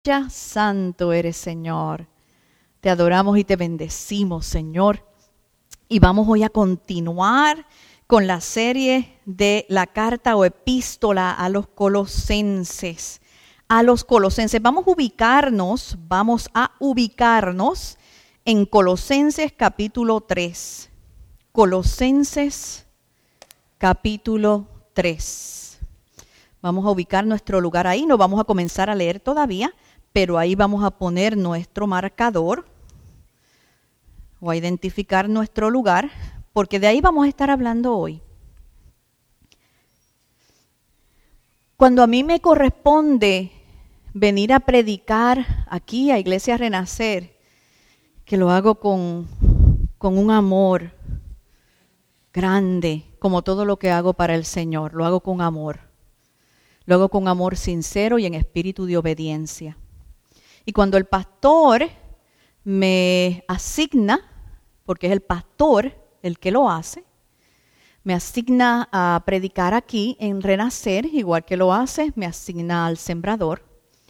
Santo eres, Señor. Te adoramos y te bendecimos, Señor. Y vamos hoy a continuar con la serie de la carta o epístola a los Colosenses. Vamos a ubicarnos en Colosenses capítulo 3. Colosenses capítulo 3. Vamos a ubicar nuestro lugar ahí. No vamos a comenzar a leer todavía, pero ahí vamos a poner nuestro marcador o a identificar nuestro lugar, porque de ahí vamos a estar hablando hoy. Cuando a mí me corresponde venir a predicar aquí a Iglesia Renacer, que lo hago con un amor grande, como todo lo que hago para el Señor, lo hago con amor. Lo hago con amor sincero y en espíritu de obediencia. Y cuando el pastor me asigna, porque es el pastor el que lo hace, me asigna a predicar aquí en Renacer, igual que lo hace, me asigna al sembrador,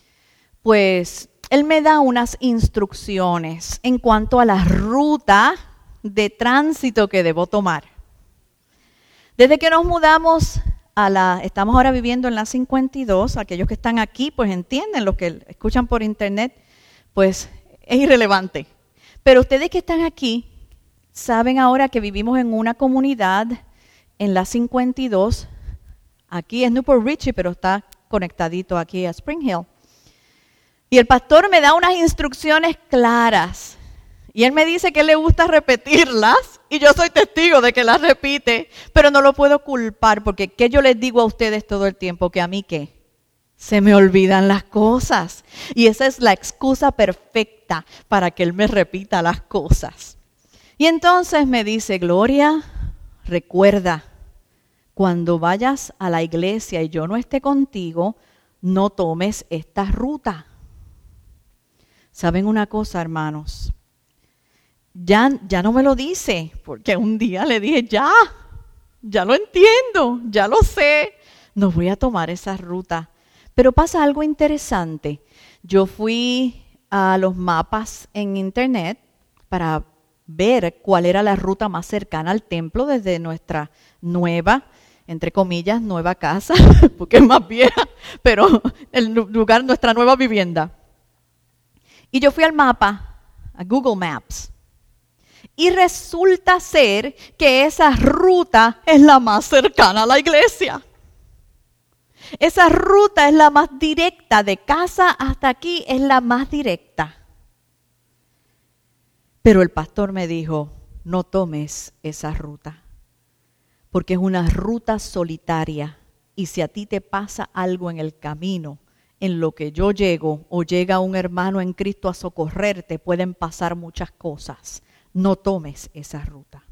pues él me da unas instrucciones en cuanto a la ruta de tránsito que debo tomar. Desde que nos mudamos estamos ahora viviendo en la 52, aquellos que están aquí pues entienden, los que escuchan por internet pues es irrelevante. Pero ustedes que están aquí saben ahora que vivimos en una comunidad en la 52, aquí es Newport Richie, pero está conectadito aquí a Spring Hill. Y el pastor me da unas instrucciones claras. Y él me dice que le gusta repetirlas y yo soy testigo de que las repite, pero no lo puedo culpar porque ¿qué yo les digo a ustedes todo el tiempo? Que a mí ¿qué? Se me olvidan las cosas. Y esa es la excusa perfecta para que él me repita las cosas. Y entonces me dice, Gloria, recuerda, cuando vayas a la iglesia y yo no esté contigo, no tomes esta ruta. ¿Saben una cosa, hermanos? Ya no me lo dice, porque un día le dije, ya lo entiendo, ya lo sé, no voy a tomar esa ruta. Pero pasa algo interesante. Yo fui a los mapas en internet para ver cuál era la ruta más cercana al templo desde nuestra nueva, entre comillas, nueva casa, porque es más vieja, pero el lugar, nuestra nueva vivienda. Y yo fui al mapa, a Google Maps. Y resulta ser que esa ruta es la más cercana a la iglesia. Esa ruta es la más directa, de casa hasta aquí es la más directa. Pero el pastor me dijo, no tomes esa ruta, porque es una ruta solitaria. Y si a ti te pasa algo en el camino, en lo que yo llego o llega un hermano en Cristo a socorrerte, pueden pasar muchas cosas. No tomes esa ruta.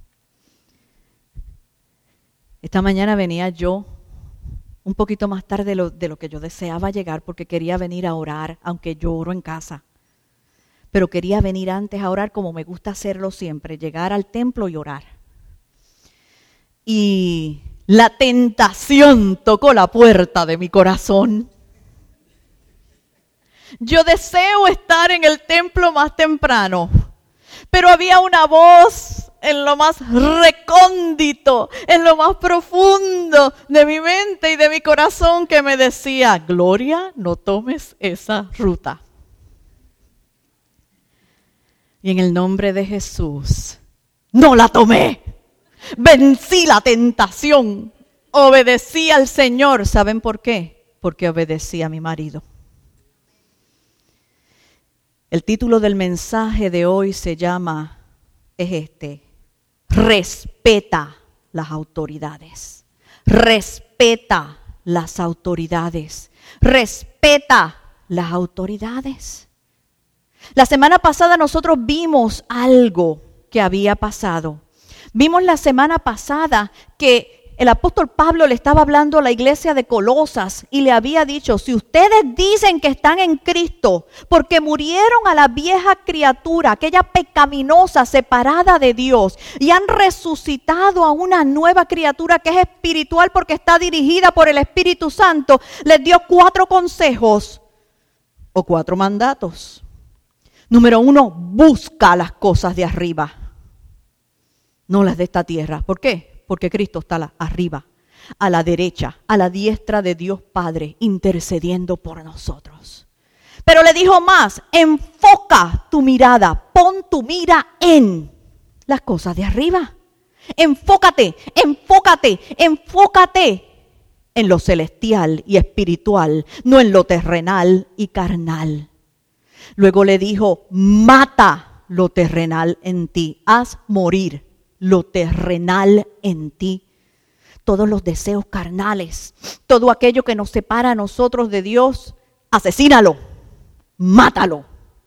Esta mañana venía yo un poquito más tarde de lo que yo deseaba llegar porque quería venir a orar, aunque yo oro en casa. Pero quería venir antes a orar como me gusta hacerlo siempre, llegar al templo y orar. Y la tentación tocó la puerta de mi corazón. Yo deseo estar en el templo más temprano. Pero había una voz en lo más recóndito, en lo más profundo de mi mente y de mi corazón que me decía, Gloria, no tomes esa ruta. Y en el nombre de Jesús, no la tomé. Vencí la tentación. Obedecí al Señor. ¿Saben por qué? Porque obedecí a mi marido. El título del mensaje de hoy respeta las autoridades. Respeta las autoridades. Respeta las autoridades. La semana pasada nosotros vimos algo que había pasado. Vimos la semana pasada que el apóstol Pablo le estaba hablando a la iglesia de Colosas y le había dicho, si ustedes dicen que están en Cristo, porque murieron a la vieja criatura, aquella pecaminosa, separada de Dios, y han resucitado a una nueva criatura que es espiritual porque está dirigida por el Espíritu Santo, les dio 4 consejos. o 4 mandatos. Número 1, busca las cosas de arriba, no las de esta tierra. ¿Por qué? Porque Cristo está arriba, a la derecha, a la diestra de Dios Padre, intercediendo por nosotros. Pero le dijo más, enfoca tu mirada, pon tu mira en las cosas de arriba. Enfócate en lo celestial y espiritual, no en lo terrenal y carnal. Luego le dijo, mata lo terrenal en ti, haz morir lo terrenal en ti. Todos los deseos carnales, todo aquello que nos separa a nosotros de Dios, asesínalo, mátalo.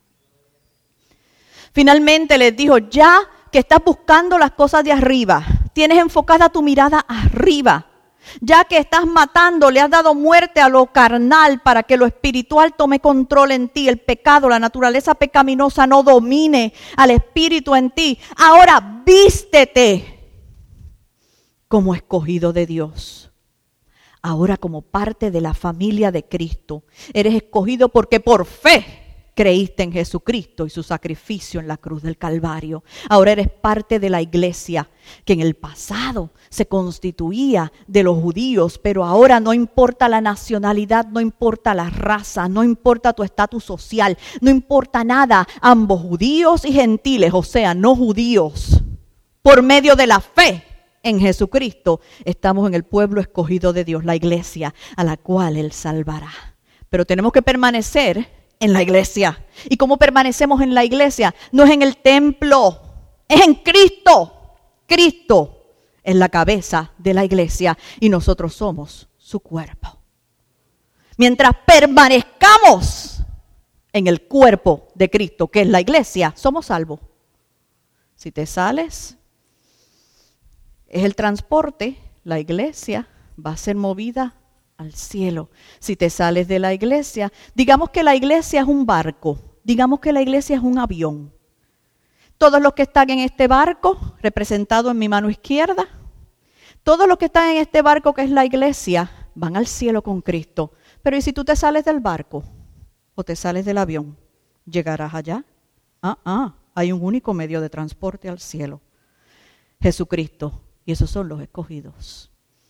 Finalmente les dijo, ya que estás buscando las cosas de arriba, tienes enfocada tu mirada arriba, ya que estás matando, le has dado muerte a lo carnal para que lo espiritual tome control en ti, el pecado, la naturaleza pecaminosa no domine al espíritu en ti. Ahora vístete como escogido de Dios. Ahora como parte de la familia de Cristo, eres escogido porque por fe creíste en Jesucristo y su sacrificio en la cruz del Calvario. Ahora eres parte de la iglesia que en el pasado se constituía de los judíos, pero ahora no importa la nacionalidad, no importa la raza, no importa tu estatus social, no importa nada. Ambos judíos y gentiles, o sea, no judíos, por medio de la fe en Jesucristo, estamos en el pueblo escogido de Dios, la iglesia a la cual Él salvará. Pero tenemos que permanecer en la iglesia. ¿Y cómo permanecemos en la iglesia? No es en el templo, es en Cristo. Cristo es la cabeza de la iglesia y nosotros somos su cuerpo. Mientras permanezcamos en el cuerpo de Cristo, que es la iglesia, somos salvos. Si te sales, es el transporte, la iglesia va a ser movida al cielo. Si te sales de la iglesia, digamos que la iglesia es un barco, digamos que la iglesia es un avión. Todos los que están en este barco, representado en mi mano izquierda, todos los que están en este barco que es la iglesia, van al cielo con Cristo. Pero ¿y si tú te sales del barco o te sales del avión? ¿Llegarás allá? Hay un único medio de transporte al cielo, Jesucristo. Y esos son los escogidos.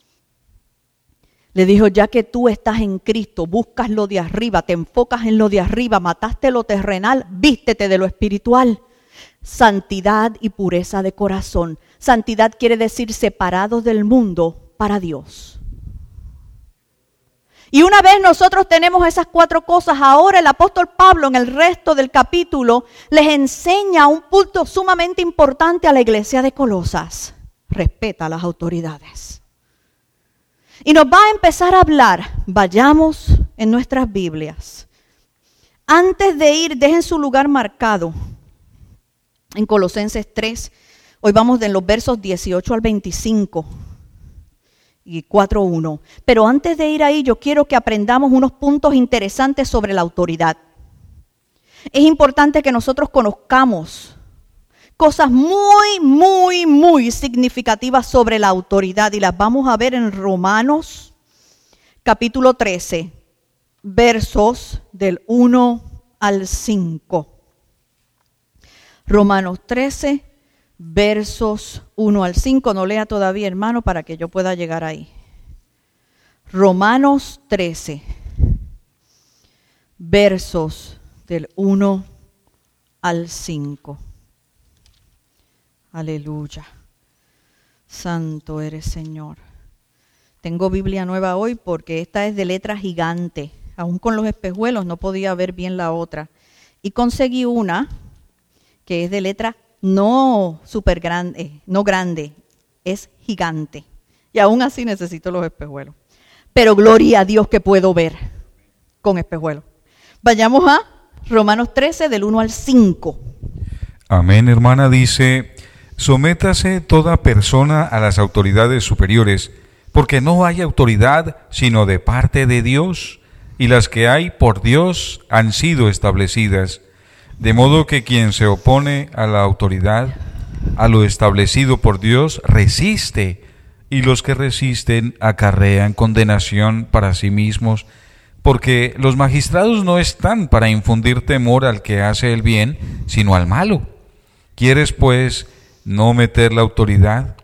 Le dijo, ya que tú estás en Cristo, buscas lo de arriba, te enfocas en lo de arriba, mataste lo terrenal, vístete de lo espiritual. Santidad y pureza de corazón. Santidad quiere decir separados del mundo para Dios. Y una vez nosotros tenemos esas 4 cosas, ahora el apóstol Pablo en el resto del capítulo les enseña un punto sumamente importante a la iglesia de Colosas. Respeta a las autoridades. Y nos va a empezar a hablar, vayamos en nuestras Biblias. Antes de ir, dejen su lugar marcado en Colosenses 3. Hoy vamos de los versos 18 al 25 y 4:1. Pero antes de ir ahí, yo quiero que aprendamos unos puntos interesantes sobre la autoridad. Es importante que nosotros conozcamos cosas muy significativas sobre la autoridad y las vamos a ver en Romanos capítulo 13, versos del 1 al 5. Romanos 13, versos 1 al 5. No lea todavía, hermano, para que yo pueda llegar ahí. Romanos 13, versos del 1 al 5. Aleluya. Santo eres, Señor. Tengo Biblia nueva hoy porque esta es de letra gigante. Aún con los espejuelos no podía ver bien la otra. Y conseguí una que es de letra no súper grande, no grande, es gigante. Y aún así necesito los espejuelos. Pero gloria a Dios que puedo ver con espejuelos. Vayamos a Romanos 13, del 1 al 5. Amén, hermana, dice: sométase toda persona a las autoridades superiores, porque no hay autoridad sino de parte de Dios, y las que hay por Dios han sido establecidas. De modo que quien se opone a la autoridad, a lo establecido por Dios, resiste, y los que resisten acarrean condenación para sí mismos, porque los magistrados no están para infundir temor al que hace el bien, sino al malo. ¿Quieres, pues, no temer la autoridad?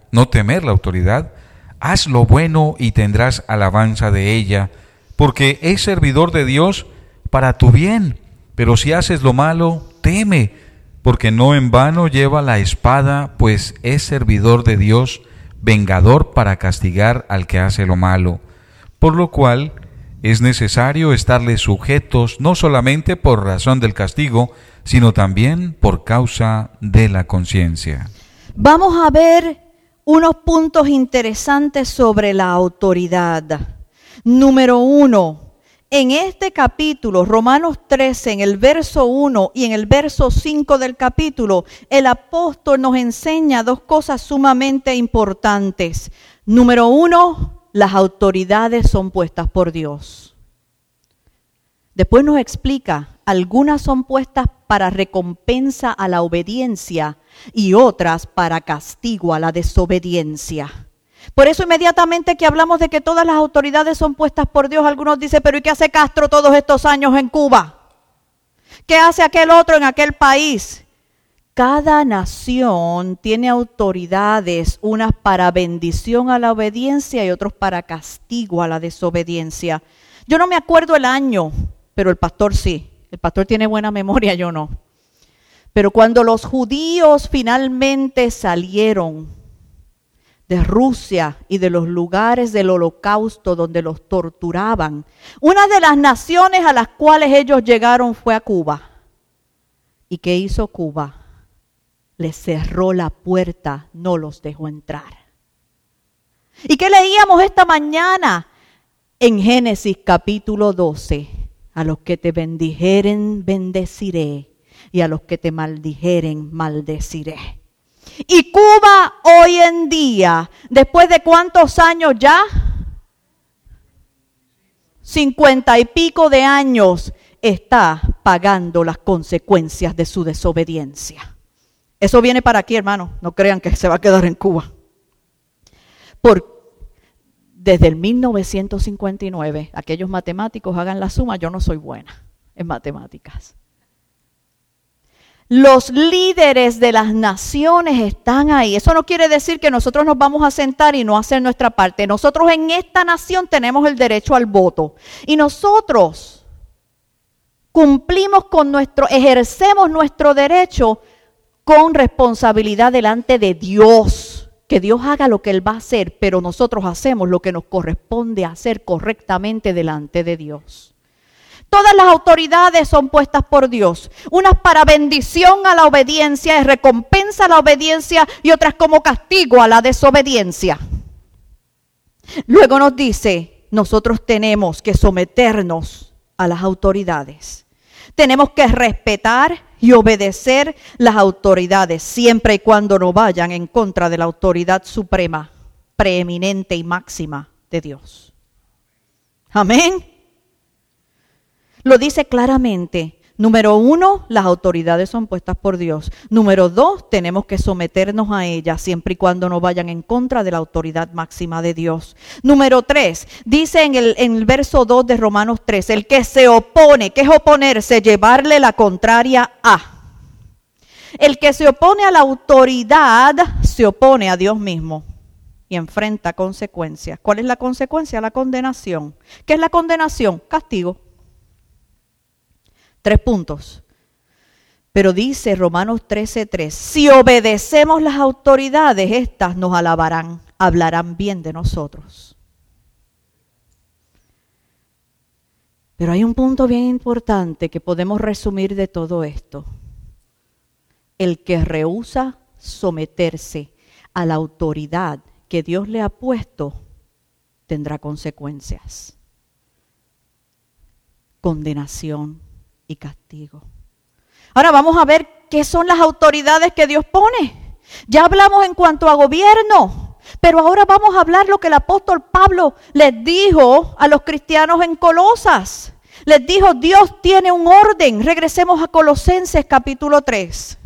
Haz lo bueno y tendrás alabanza de ella, porque es servidor de Dios para tu bien. Pero si haces lo malo, teme, porque no en vano lleva la espada, pues es servidor de Dios, vengador para castigar al que hace lo malo. Por lo cual es necesario estarles sujetos, no solamente por razón del castigo, sino también por causa de la conciencia. Vamos a ver unos puntos interesantes sobre la autoridad. Número 1. En este capítulo, Romanos 13, en el verso 1 y en el verso 5 del capítulo, el apóstol nos enseña dos cosas sumamente importantes. Número 1, las autoridades son puestas por Dios. Después nos explica, algunas son puestas para recompensa a la obediencia y otras para castigo a la desobediencia. Por eso inmediatamente que hablamos de que todas las autoridades son puestas por Dios, algunos dicen, pero ¿y qué hace Castro todos estos años en Cuba? ¿Qué hace aquel otro en aquel país? Cada nación tiene autoridades, unas para bendición a la obediencia y otros para castigo a la desobediencia. Yo no me acuerdo el año, pero el pastor sí. El pastor tiene buena memoria, yo no. Pero cuando los judíos finalmente salieron de Rusia y de los lugares del Holocausto donde los torturaban, una de las naciones a las cuales ellos llegaron fue a Cuba. ¿Y qué hizo Cuba? Les cerró la puerta, no los dejó entrar. ¿Y qué leíamos esta mañana? En Génesis capítulo 12, a los que te bendijeren, bendeciré, y a los que te maldijeren, maldeciré. Y Cuba hoy en día, después de ¿cuántos años ya? 50 y pico de años, está pagando las consecuencias de su desobediencia. Eso viene para aquí, hermano, no crean que se va a quedar en Cuba. Desde el 1959, aquellos matemáticos hagan la suma, yo no soy buena en matemáticas. Los líderes de las naciones están ahí. Eso no quiere decir que nosotros nos vamos a sentar y no hacer nuestra parte. Nosotros en esta nación tenemos el derecho al voto. Y nosotros ejercemos nuestro derecho con responsabilidad delante de Dios. Que Dios haga lo que Él va a hacer, pero nosotros hacemos lo que nos corresponde hacer correctamente delante de Dios. Todas las autoridades son puestas por Dios, unas para bendición a la obediencia, es recompensa a la obediencia y otras como castigo a la desobediencia. Luego nos dice, nosotros tenemos que someternos a las autoridades. Tenemos que respetar y obedecer las autoridades, siempre y cuando no vayan en contra de la autoridad suprema, preeminente y máxima de Dios. Amén. Lo dice claramente. Número 1, las autoridades son puestas por Dios. Número 2, tenemos que someternos a ellas siempre y cuando no vayan en contra de la autoridad máxima de Dios. Número 3, dice en el verso 2 de Romanos 3, el que se opone, ¿qué es oponerse? Llevarle la contraria a. El que se opone a la autoridad se opone a Dios mismo y enfrenta consecuencias. ¿Cuál es la consecuencia? La condenación. ¿Qué es la condenación? Castigo. 3 puntos. Pero dice Romanos 13:3, si obedecemos las autoridades, estas nos alabarán, hablarán bien de nosotros. Pero hay un punto bien importante que podemos resumir de todo esto. El que rehúsa someterse a la autoridad que Dios le ha puesto, tendrá consecuencias. Condenación y castigo. Ahora vamos a ver qué son las autoridades que Dios pone. Ya hablamos en cuanto a gobierno, pero ahora vamos a hablar lo que el apóstol Pablo les dijo a los cristianos en Colosas. Les dijo, Dios tiene un orden. Regresemos a Colosenses capítulo 3.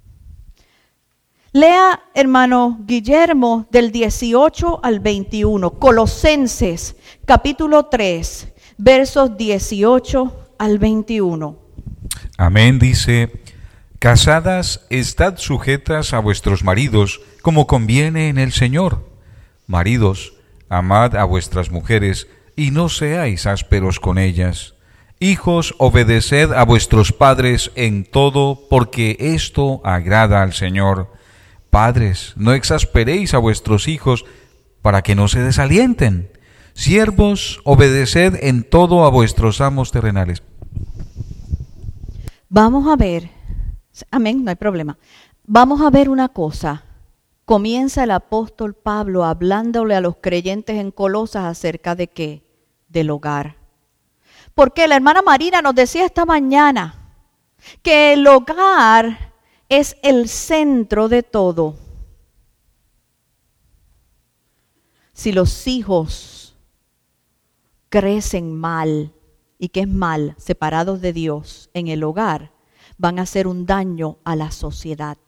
Lea, hermano Guillermo, del 18 al 21. Colosenses capítulo 3. versos 18 al 21. Amén, dice: casadas, estad sujetas a vuestros maridos, como conviene en el Señor. Maridos, amad a vuestras mujeres, y no seáis ásperos con ellas. Hijos, obedeced a vuestros padres en todo, porque esto agrada al Señor. Padres, no exasperéis a vuestros hijos, para que no se desalienten. Siervos, obedeced en todo a vuestros amos terrenales. Vamos a ver, amén, no hay problema. Vamos a ver una cosa. Comienza el apóstol Pablo hablándole a los creyentes en Colosas acerca de ¿qué? Del hogar. Porque la hermana Marina nos decía esta mañana que el hogar es el centro de todo. Si los hijos crecen mal, ¿y qué es mal? Separados de Dios en el hogar, van a hacer un daño a la sociedad.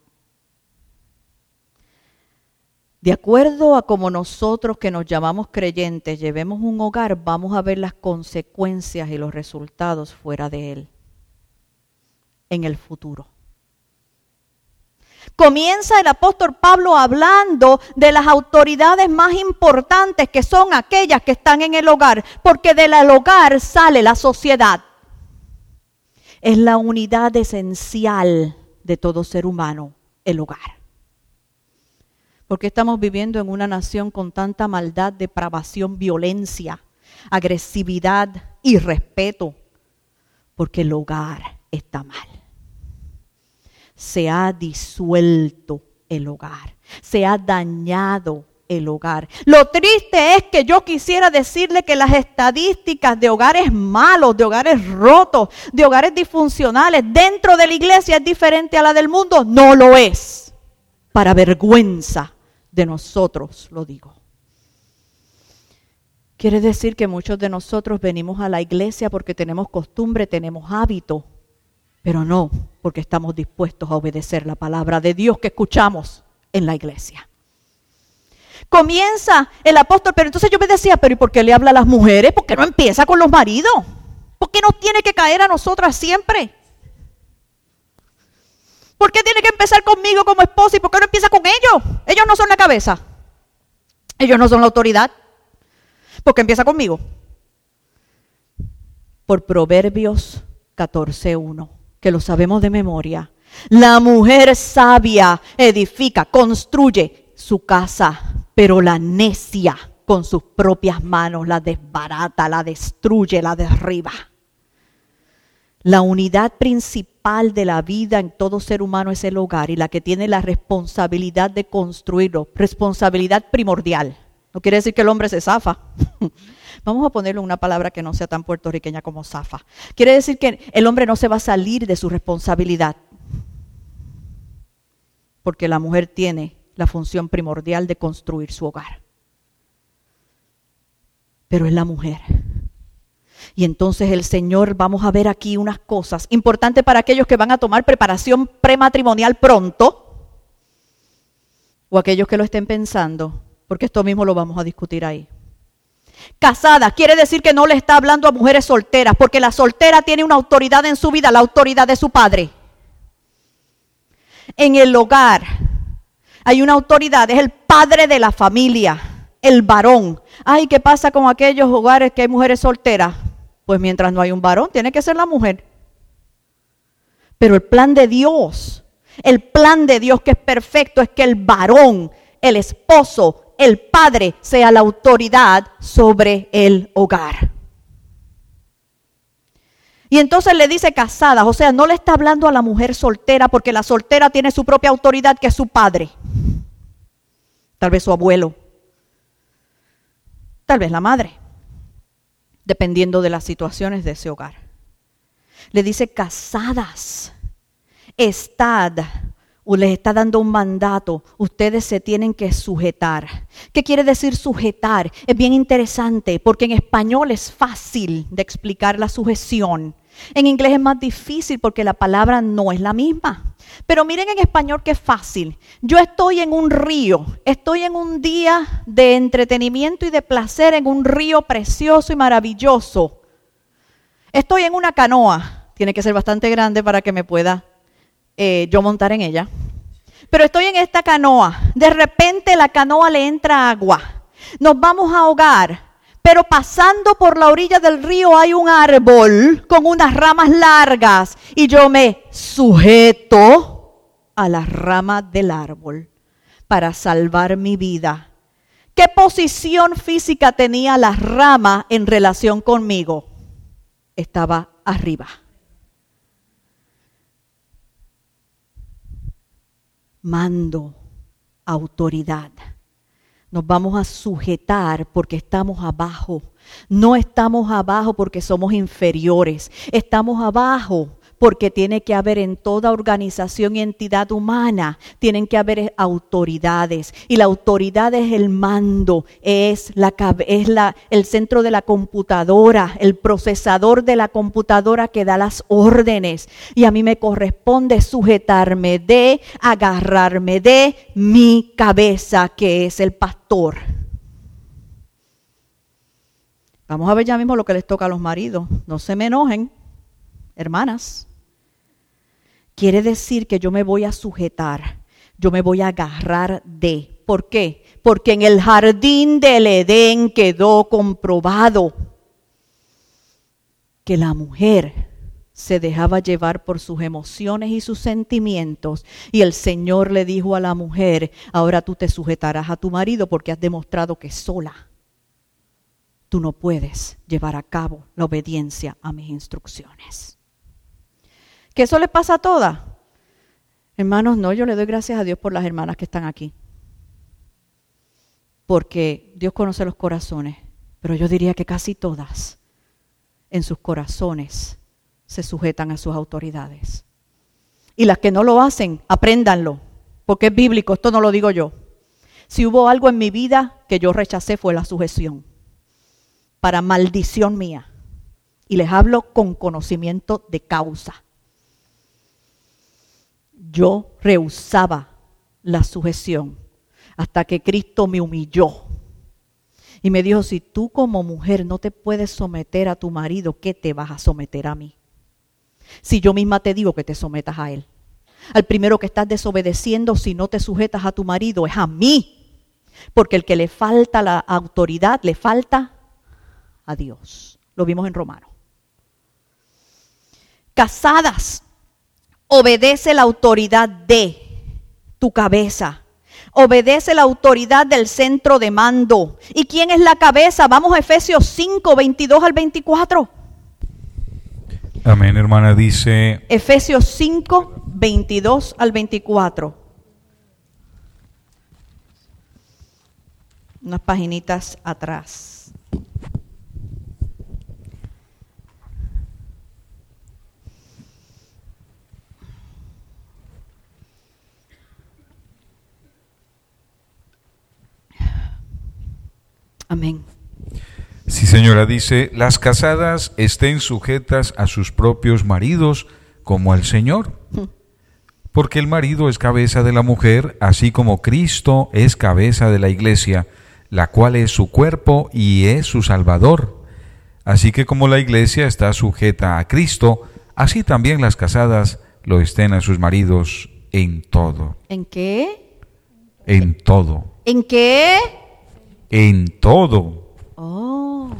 De acuerdo a como nosotros que nos llamamos creyentes llevemos un hogar, vamos a ver las consecuencias y los resultados fuera de él, en el futuro. Comienza el apóstol Pablo hablando de las autoridades más importantes, que son aquellas que están en el hogar, porque del hogar sale la sociedad. Es la unidad esencial de todo ser humano, el hogar. Porque estamos viviendo en una nación con tanta maldad, depravación, violencia, agresividad, irrespeto, porque el hogar está mal. Se ha disuelto el hogar, se ha dañado el hogar. Lo triste es que yo quisiera decirle que las estadísticas de hogares malos, de hogares rotos, de hogares disfuncionales dentro de la iglesia es diferente a la del mundo. No lo es. Para vergüenza de nosotros lo digo. Quiere decir que muchos de nosotros venimos a la iglesia porque tenemos costumbre, tenemos hábito, pero no porque estamos dispuestos a obedecer la palabra de Dios que escuchamos en la iglesia. Comienza el apóstol, pero entonces yo me decía, pero ¿y por qué le habla a las mujeres? ¿Por qué no empieza con los maridos? ¿Por qué nos tiene que caer a nosotras siempre? ¿Por qué tiene que empezar conmigo como esposa y por qué no empieza con ellos? Ellos no son la cabeza. Ellos no son la autoridad. ¿Por qué empieza conmigo? Por Proverbios 14:1, que lo sabemos de memoria. La mujer sabia edifica, construye su casa, pero la necia con sus propias manos la desbarata, la destruye, la derriba. La unidad principal de la vida en todo ser humano es el hogar y la que tiene la responsabilidad de construirlo, responsabilidad primordial. No quiere decir que el hombre se zafa. Vamos a ponerle una palabra que no sea tan puertorriqueña como zafa. Quiere decir que el hombre no se va a salir de su responsabilidad, porque la mujer tiene la función primordial de construir su hogar. Pero es la mujer. Y entonces el Señor, vamos a ver aquí unas cosas importantes para aquellos que van a tomar preparación prematrimonial pronto, o aquellos que lo estén pensando, porque esto mismo lo vamos a discutir ahí. Casada, quiere decir que no le está hablando a mujeres solteras, porque la soltera tiene una autoridad en su vida, la autoridad de su padre. En el hogar hay una autoridad, es el padre de la familia, el varón. Ay, ¿qué pasa con aquellos hogares que hay mujeres solteras? Pues mientras no hay un varón, tiene que ser la mujer. Pero el plan de Dios que es perfecto, es que el varón, el esposo, el padre sea la autoridad sobre el hogar. Y entonces le dice casadas, o sea, no le está hablando a la mujer soltera, porque la soltera tiene su propia autoridad, que es su padre. Tal vez su abuelo. Tal vez la madre, dependiendo de las situaciones de ese hogar. Le dice casadas, estad, o les está dando un mandato, ustedes se tienen que sujetar. ¿Qué quiere decir sujetar? Es bien interesante, porque en español es fácil de explicar la sujeción. En inglés es más difícil porque la palabra no es la misma. Pero miren en español que es fácil. Yo estoy en un río, estoy en un día de entretenimiento y de placer en un río precioso y maravilloso. Estoy en una canoa, tiene que ser bastante grande para que me pueda yo montar en ella. Pero estoy en esta canoa, de repente la canoa le entra agua, nos vamos a ahogar, pero pasando por la orilla del río hay un árbol con unas ramas largas y yo me sujeto a las ramas del árbol para salvar mi vida. ¿Qué posición física tenía la rama en relación conmigo? Estaba arriba. Mando, autoridad. Nos vamos a sujetar porque estamos abajo. No estamos abajo porque somos inferiores. Estamos abajo porque tiene que haber en toda organización y entidad humana, tienen que haber autoridades. Y la autoridad es el mando, es el centro de la computadora, el procesador de la computadora que da las órdenes. Y a mí me corresponde sujetarme agarrarme de mi cabeza, que es el pastor. Vamos a ver ya mismo lo que les toca a los maridos. No se me enojen, hermanas. Quiere decir que yo me voy a sujetar, yo me voy a agarrar de. ¿Por qué? Porque en el jardín del Edén quedó comprobado que la mujer se dejaba llevar por sus emociones y sus sentimientos. Y el Señor le dijo a la mujer, ahora tú te sujetarás a tu marido porque has demostrado que sola tú no puedes llevar a cabo la obediencia a mis instrucciones. ¿Que eso les pasa a todas? Hermanos, no, yo le doy gracias a Dios por las hermanas que están aquí. Porque Dios conoce los corazones, pero yo diría que casi todas en sus corazones se sujetan a sus autoridades. Y las que no lo hacen, apréndanlo, porque es bíblico, esto no lo digo yo. Si hubo algo en mi vida que yo rechacé fue la sujeción, para maldición mía. Y les hablo con conocimiento de causa. Yo rehusaba la sujeción hasta que Cristo me humilló y me dijo, si tú como mujer no te puedes someter a tu marido, ¿qué te vas a someter a mí? Si yo misma te digo que te sometas a él. Al primero que estás desobedeciendo si no te sujetas a tu marido es a mí, porque el que le falta la autoridad le falta a Dios. Lo vimos en Romanos. Casadas, obedece la autoridad de tu cabeza. Obedece la autoridad del centro de mando. ¿Y quién es la cabeza? Vamos a Efesios 5, 22 al 24. Amén, hermana, dice... Efesios 5, 22 al 24. Unas paginitas atrás. Amén. Sí, señora, dice, las casadas estén sujetas a sus propios maridos como al Señor. Porque el marido es cabeza de la mujer, así como Cristo es cabeza de la iglesia, la cual es su cuerpo y es su Salvador. Así que como la iglesia está sujeta a Cristo, así también las casadas lo estén a sus maridos en todo. ¿En qué? En todo. ¿En qué? En todo. Oh.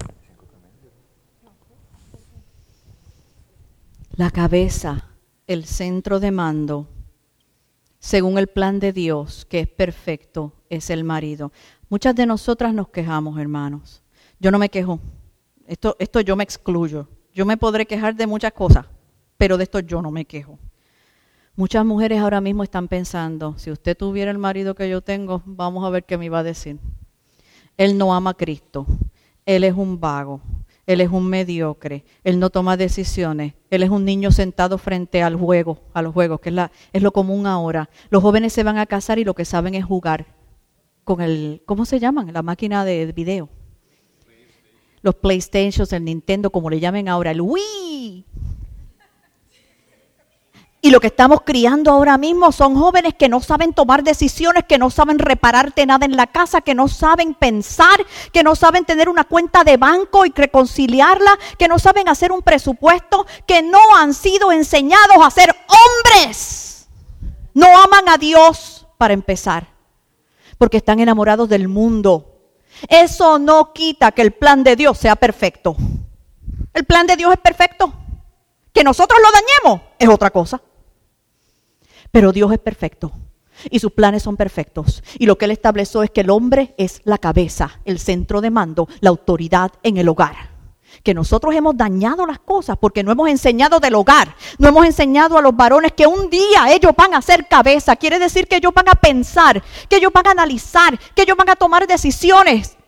La cabeza, el centro de mando, según el plan de Dios, que es perfecto, es el marido. Muchas de nosotras nos quejamos, hermanos. Yo no me quejo. Esto yo me excluyo. Yo me podré quejar de muchas cosas, pero de esto yo no me quejo. Muchas mujeres ahora mismo están pensando, si usted tuviera el marido que yo tengo, vamos a ver qué me iba a decir. Él no ama a Cristo, él es un vago, él es un mediocre, él no toma decisiones, él es un niño sentado frente a los juegos, que es lo común ahora. Los jóvenes se van a casar y lo que saben es jugar con ¿cómo se llaman? La máquina de video. Los PlayStation, el Nintendo, como le llamen ahora, el Wii. Y lo que estamos criando ahora mismo son jóvenes que no saben tomar decisiones, que no saben repararte nada en la casa, que no saben pensar, que no saben tener una cuenta de banco y reconciliarla, que no saben hacer un presupuesto, que no han sido enseñados a ser hombres. No aman a Dios para empezar, porque están enamorados del mundo. Eso no quita que el plan de Dios sea perfecto. El plan de Dios es perfecto. Que nosotros lo dañemos es otra cosa. Pero Dios es perfecto y sus planes son perfectos. Y lo que Él estableció es que el hombre es la cabeza, el centro de mando, la autoridad en el hogar. Que nosotros hemos dañado las cosas porque no hemos enseñado del hogar. No hemos enseñado a los varones que un día ellos van a ser cabeza. Quiere decir que ellos van a pensar, que ellos van a analizar, que ellos van a tomar decisiones.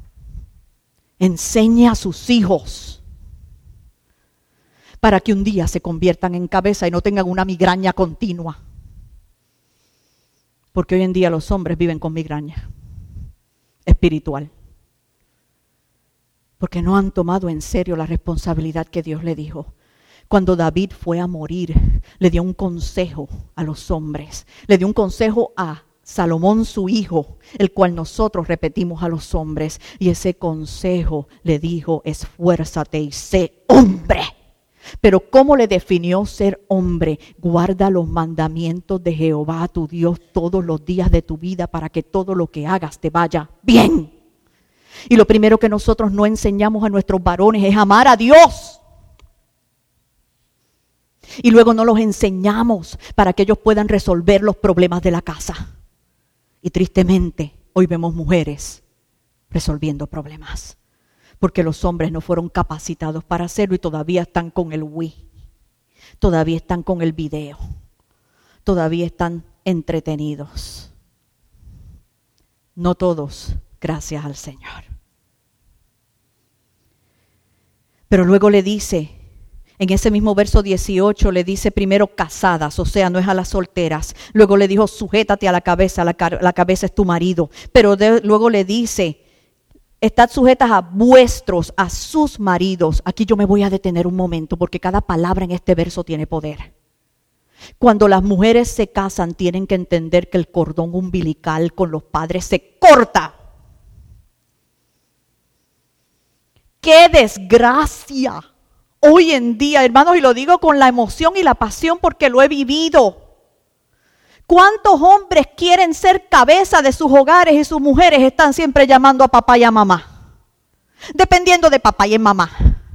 Enseñe a sus hijos para que un día se conviertan en cabeza y no tengan una migraña continua. Porque hoy en día los hombres viven con migraña espiritual. Porque no han tomado en serio la responsabilidad que Dios le dijo. Cuando David fue a morir, le dio un consejo a los hombres. Le dio un consejo a Salomón, su hijo, el cual nosotros repetimos a los hombres. Y ese consejo le dijo, esfuérzate y sé hombre. Pero ¿cómo le definió ser hombre? Guarda los mandamientos de Jehová tu Dios todos los días de tu vida para que todo lo que hagas te vaya bien. Y lo primero que nosotros no enseñamos a nuestros varones es amar a Dios. Y luego no los enseñamos para que ellos puedan resolver los problemas de la casa. Y tristemente hoy vemos mujeres resolviendo problemas. Porque los hombres no fueron capacitados para hacerlo y todavía están con el Wii. Todavía están con el video. Todavía están entretenidos. No todos, gracias al Señor. Pero luego le dice, en ese mismo verso 18, le dice primero casadas, o sea, no es a las solteras. Luego le dijo, sujétate a la cabeza es tu marido. Pero luego le dice, estad sujetas a sus maridos. Aquí yo me voy a detener un momento porque cada palabra en este verso tiene poder. Cuando las mujeres se casan tienen que entender que el cordón umbilical con los padres se corta. ¡Qué desgracia! Hoy en día, hermanos, y lo digo con la emoción y la pasión porque lo he vivido. ¿Cuántos hombres quieren ser cabeza de sus hogares y sus mujeres están siempre llamando a papá y a mamá? Dependiendo de papá y mamá.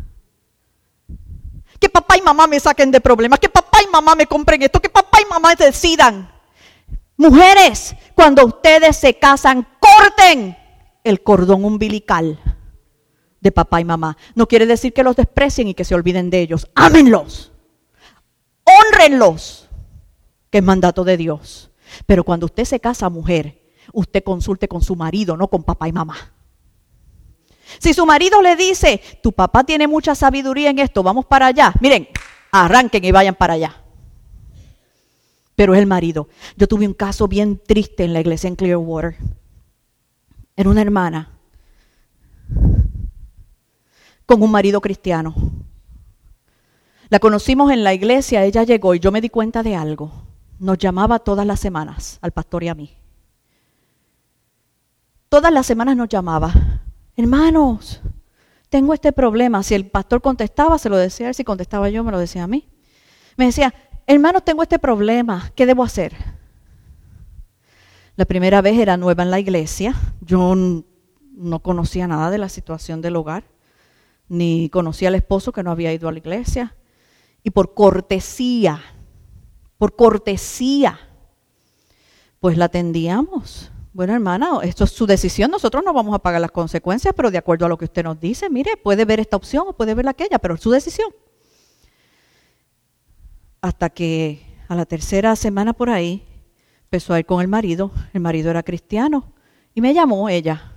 Que papá y mamá me saquen de problemas, que papá y mamá me compren esto, que papá y mamá decidan. Mujeres, cuando ustedes se casan, corten el cordón umbilical de papá y mamá. No quiere decir que los desprecien y que se olviden de ellos. Ámenlos. Hónrenlos. Que es mandato de Dios. Pero cuando usted se casa, mujer, usted consulte con su marido, no con papá y mamá. Si su marido le dice, tu papá tiene mucha sabiduría en esto, vamos para allá. Miren, arranquen y vayan para allá. Pero es el marido. Yo tuve un caso bien triste en la iglesia en Clearwater. Era una hermana con un marido cristiano. La conocimos en la iglesia, ella llegó y yo me di cuenta de algo. Nos llamaba todas las semanas, al pastor y a mí. Todas las semanas nos llamaba. Hermanos, tengo este problema. Si el pastor contestaba, se lo decía a él. Si contestaba yo, me lo decía a mí. Me decía, hermanos, tengo este problema. ¿Qué debo hacer? La primera vez era nueva en la iglesia. Yo no conocía nada de la situación del hogar. Ni conocía al esposo que no había ido a la iglesia. Y por cortesía, pues la atendíamos. Bueno, hermana, esto es su decisión, nosotros no vamos a pagar las consecuencias, pero de acuerdo a lo que usted nos dice, mire, puede ver esta opción o puede ver aquella, pero es su decisión. Hasta que a la tercera semana por ahí, empezó a ir con el marido era cristiano, y me llamó ella.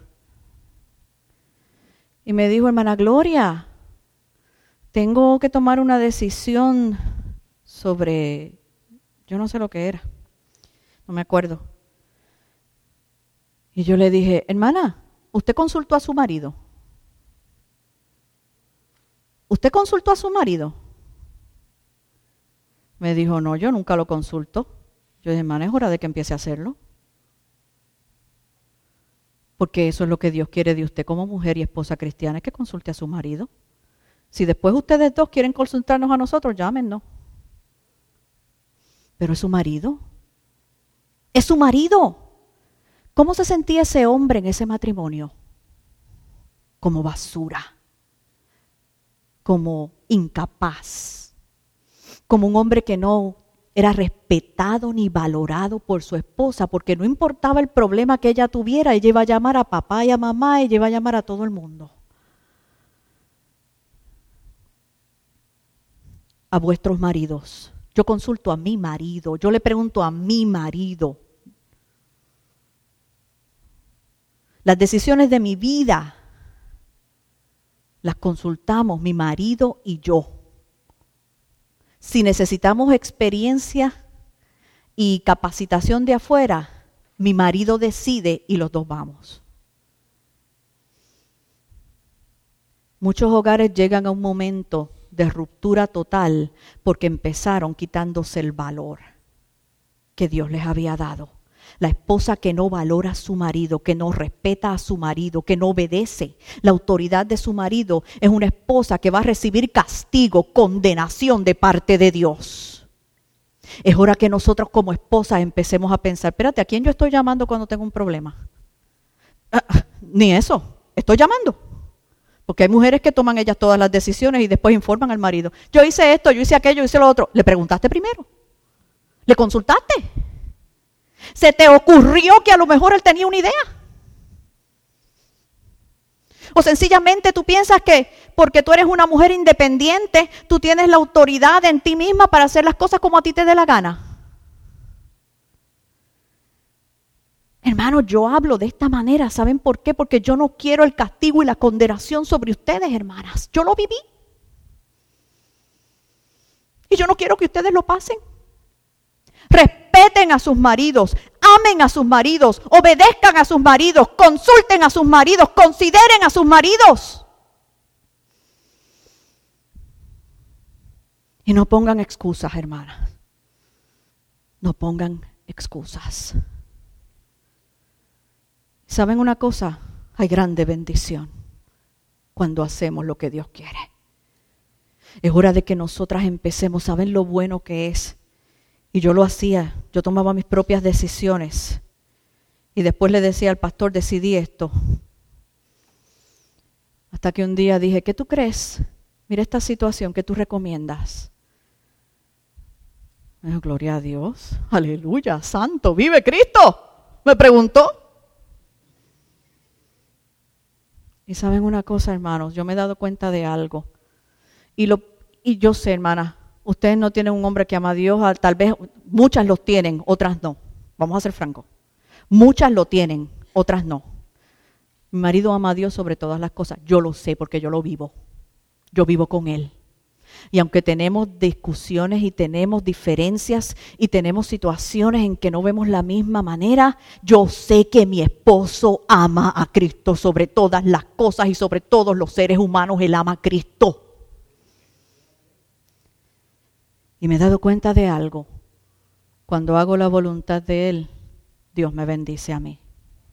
Y me dijo, hermana Gloria, tengo que tomar una decisión sobre, yo no sé lo que era, no me acuerdo. Y yo le dije, hermana, ¿usted consultó a su marido? ¿Usted consultó a su marido? Me dijo, no, yo nunca lo consulto. Yo dije, hermana, es hora de que empiece a hacerlo. Porque eso es lo que Dios quiere de usted como mujer y esposa cristiana, es que consulte a su marido. Si después ustedes dos quieren consultarnos a nosotros, llámenos. Pero es su marido. Es su marido. ¿Cómo se sentía ese hombre en ese matrimonio? Como basura. Como incapaz. Como un hombre que no era respetado ni valorado por su esposa, porque no importaba el problema que ella tuviera, ella iba a llamar a papá y a mamá, ella iba a llamar a todo el mundo. A vuestros maridos. Yo consulto a mi marido, yo le pregunto a mi marido. Las decisiones de mi vida las consultamos mi marido y yo. Si necesitamos experiencia y capacitación de afuera, mi marido decide y los dos vamos. Muchos hogares llegan a un momento de ruptura total porque empezaron quitándose el valor que Dios les había dado. La esposa que no valora a su marido, que no respeta a su marido, que no obedece la autoridad de su marido, es una esposa que va a recibir castigo, condenación de parte de Dios. Es hora que nosotros como esposas empecemos a pensar, espérate, ¿a quién yo estoy llamando cuando tengo un problema? Ni eso, estoy llamando. Porque hay mujeres que toman ellas todas las decisiones y después informan al marido. Yo hice esto, yo hice aquello, yo hice lo otro. ¿Le preguntaste primero? ¿Le consultaste? ¿Se te ocurrió que a lo mejor él tenía una idea? ¿O sencillamente tú piensas que porque tú eres una mujer independiente, tú tienes la autoridad en ti misma para hacer las cosas como a ti te dé la gana? Hermanos, yo hablo de esta manera, ¿saben por qué? Porque yo no quiero el castigo y la condenación sobre ustedes, hermanas. Yo lo viví. Y yo no quiero que ustedes lo pasen. Respeten a sus maridos, amen a sus maridos, obedezcan a sus maridos, consulten a sus maridos, consideren a sus maridos. Y no pongan excusas, hermanas. No pongan excusas. ¿Saben una cosa? Hay grande bendición cuando hacemos lo que Dios quiere. Es hora de que nosotras empecemos, ¿saben lo bueno que es? Y yo lo hacía, yo tomaba mis propias decisiones. Y después le decía al pastor, decidí esto. Hasta que un día dije, ¿qué tú crees? Mira esta situación, ¿qué tú recomiendas? Me dijo, gloria a Dios, aleluya, santo, vive Cristo. Me preguntó. Y saben una cosa, hermanos, yo me he dado cuenta de algo. Y yo sé, hermana, ustedes no tienen un hombre que ama a Dios, tal vez muchas los tienen, otras no. Vamos a ser francos. Muchas lo tienen, otras no. Mi marido ama a Dios sobre todas las cosas. Yo lo sé porque yo lo vivo. Yo vivo con él. Y aunque tenemos discusiones y tenemos diferencias y tenemos situaciones en que no vemos la misma manera, yo sé que mi esposo ama a Cristo sobre todas las cosas y sobre todos los seres humanos. Él ama a Cristo. Y me he dado cuenta de algo. Cuando hago la voluntad de Él, Dios me bendice a mí.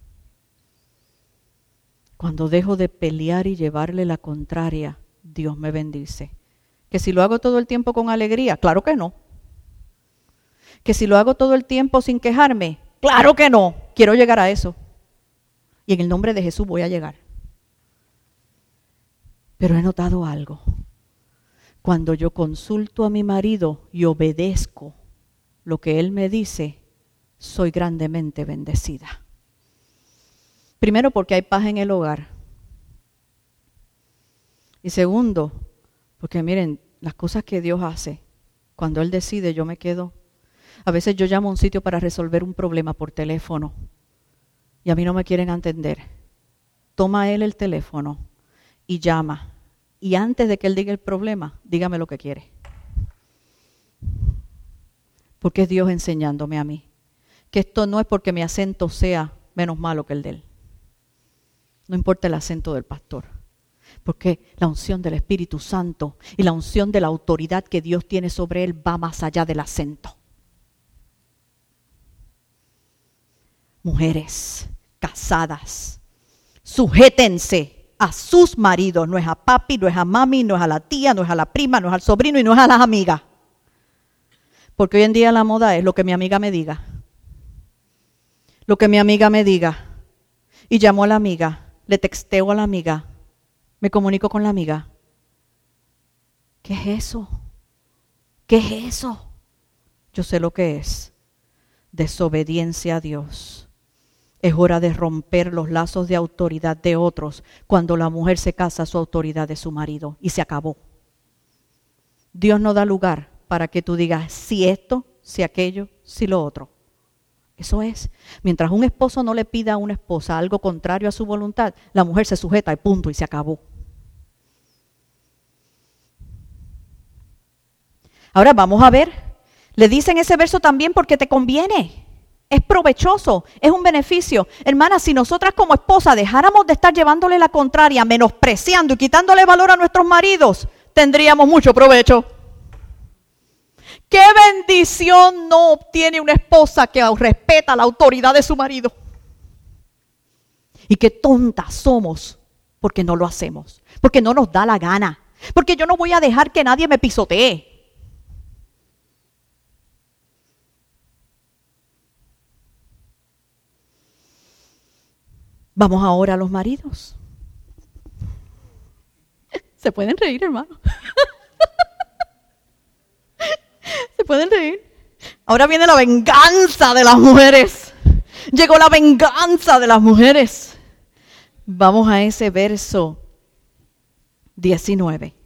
Cuando dejo de pelear y llevarle la contraria, Dios me bendice. Que si lo hago todo el tiempo con alegría, claro que no. Que si lo hago todo el tiempo sin quejarme, claro que no. Quiero llegar a eso. Y en el nombre de Jesús voy a llegar. Pero he notado algo. Cuando yo consulto a mi marido y obedezco lo que él me dice, soy grandemente bendecida. Primero, porque hay paz en el hogar. Y segundo, porque miren, las cosas que Dios hace, cuando Él decide, yo me quedo. A veces yo llamo a un sitio para resolver un problema por teléfono y a mí no me quieren atender. Toma Él el teléfono y llama. Y antes de que Él diga el problema, dígame lo que quiere. Porque es Dios enseñándome a mí. Que esto no es porque mi acento sea menos malo que el de Él. No importa el acento del pastor. Porque la unción del Espíritu Santo y la unción de la autoridad que Dios tiene sobre él va más allá del acento. Mujeres casadas, sujétense a sus maridos. No es a papi, no es a mami, no es a la tía, no es a la prima, no es al sobrino y no es a las amigas. Porque hoy en día la moda es lo que mi amiga me diga. Lo que mi amiga me diga. Y llamo a la amiga, le texteo a la amiga, me comunico con la amiga. ¿Qué es eso? ¿Qué es eso? Yo sé lo que es. Desobediencia a Dios. Es hora de romper los lazos de autoridad de otros cuando la mujer se casa a su autoridad de su marido y se acabó. Dios no da lugar para que tú digas si esto, si aquello, si lo otro. Eso es. Mientras un esposo no le pida a una esposa algo contrario a su voluntad, la mujer se sujeta y punto y se acabó. Ahora vamos a ver. Le dice en ese verso también porque te conviene. Es provechoso, es un beneficio. Hermanas, si nosotras como esposas dejáramos de estar llevándole la contraria, menospreciando y quitándole valor a nuestros maridos, tendríamos mucho provecho. ¿Qué bendición no obtiene una esposa que respeta la autoridad de su marido? Y qué tontas somos porque no lo hacemos, porque no nos da la gana, porque yo no voy a dejar que nadie me pisotee. Vamos ahora a los maridos. Se pueden reír, hermano. Se pueden reír. Ahora viene la venganza de las mujeres. Llegó la venganza de las mujeres. Vamos a ese verso 19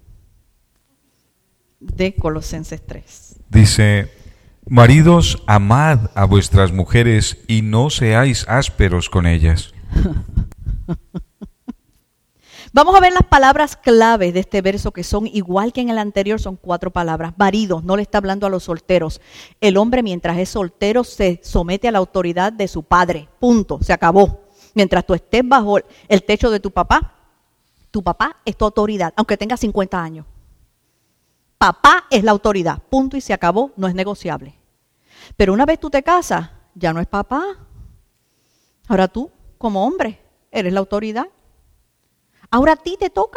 de Colosenses 3. Dice: maridos, amad a vuestras mujeres y no seáis ásperos con ellas. Vamos a ver las palabras claves de este verso que son igual que en el anterior, son 4 palabras. Maridos, no le está hablando a los solteros. El hombre mientras es soltero se somete a la autoridad de su padre. Punto, se acabó. Mientras tú estés bajo el techo de tu papá es tu autoridad, aunque tenga 50 años. Papá es la autoridad, punto y se acabó, no es negociable. Pero una vez tú te casas, ya no es papá. Ahora tú, como hombre, eres la autoridad. Ahora a ti te toca.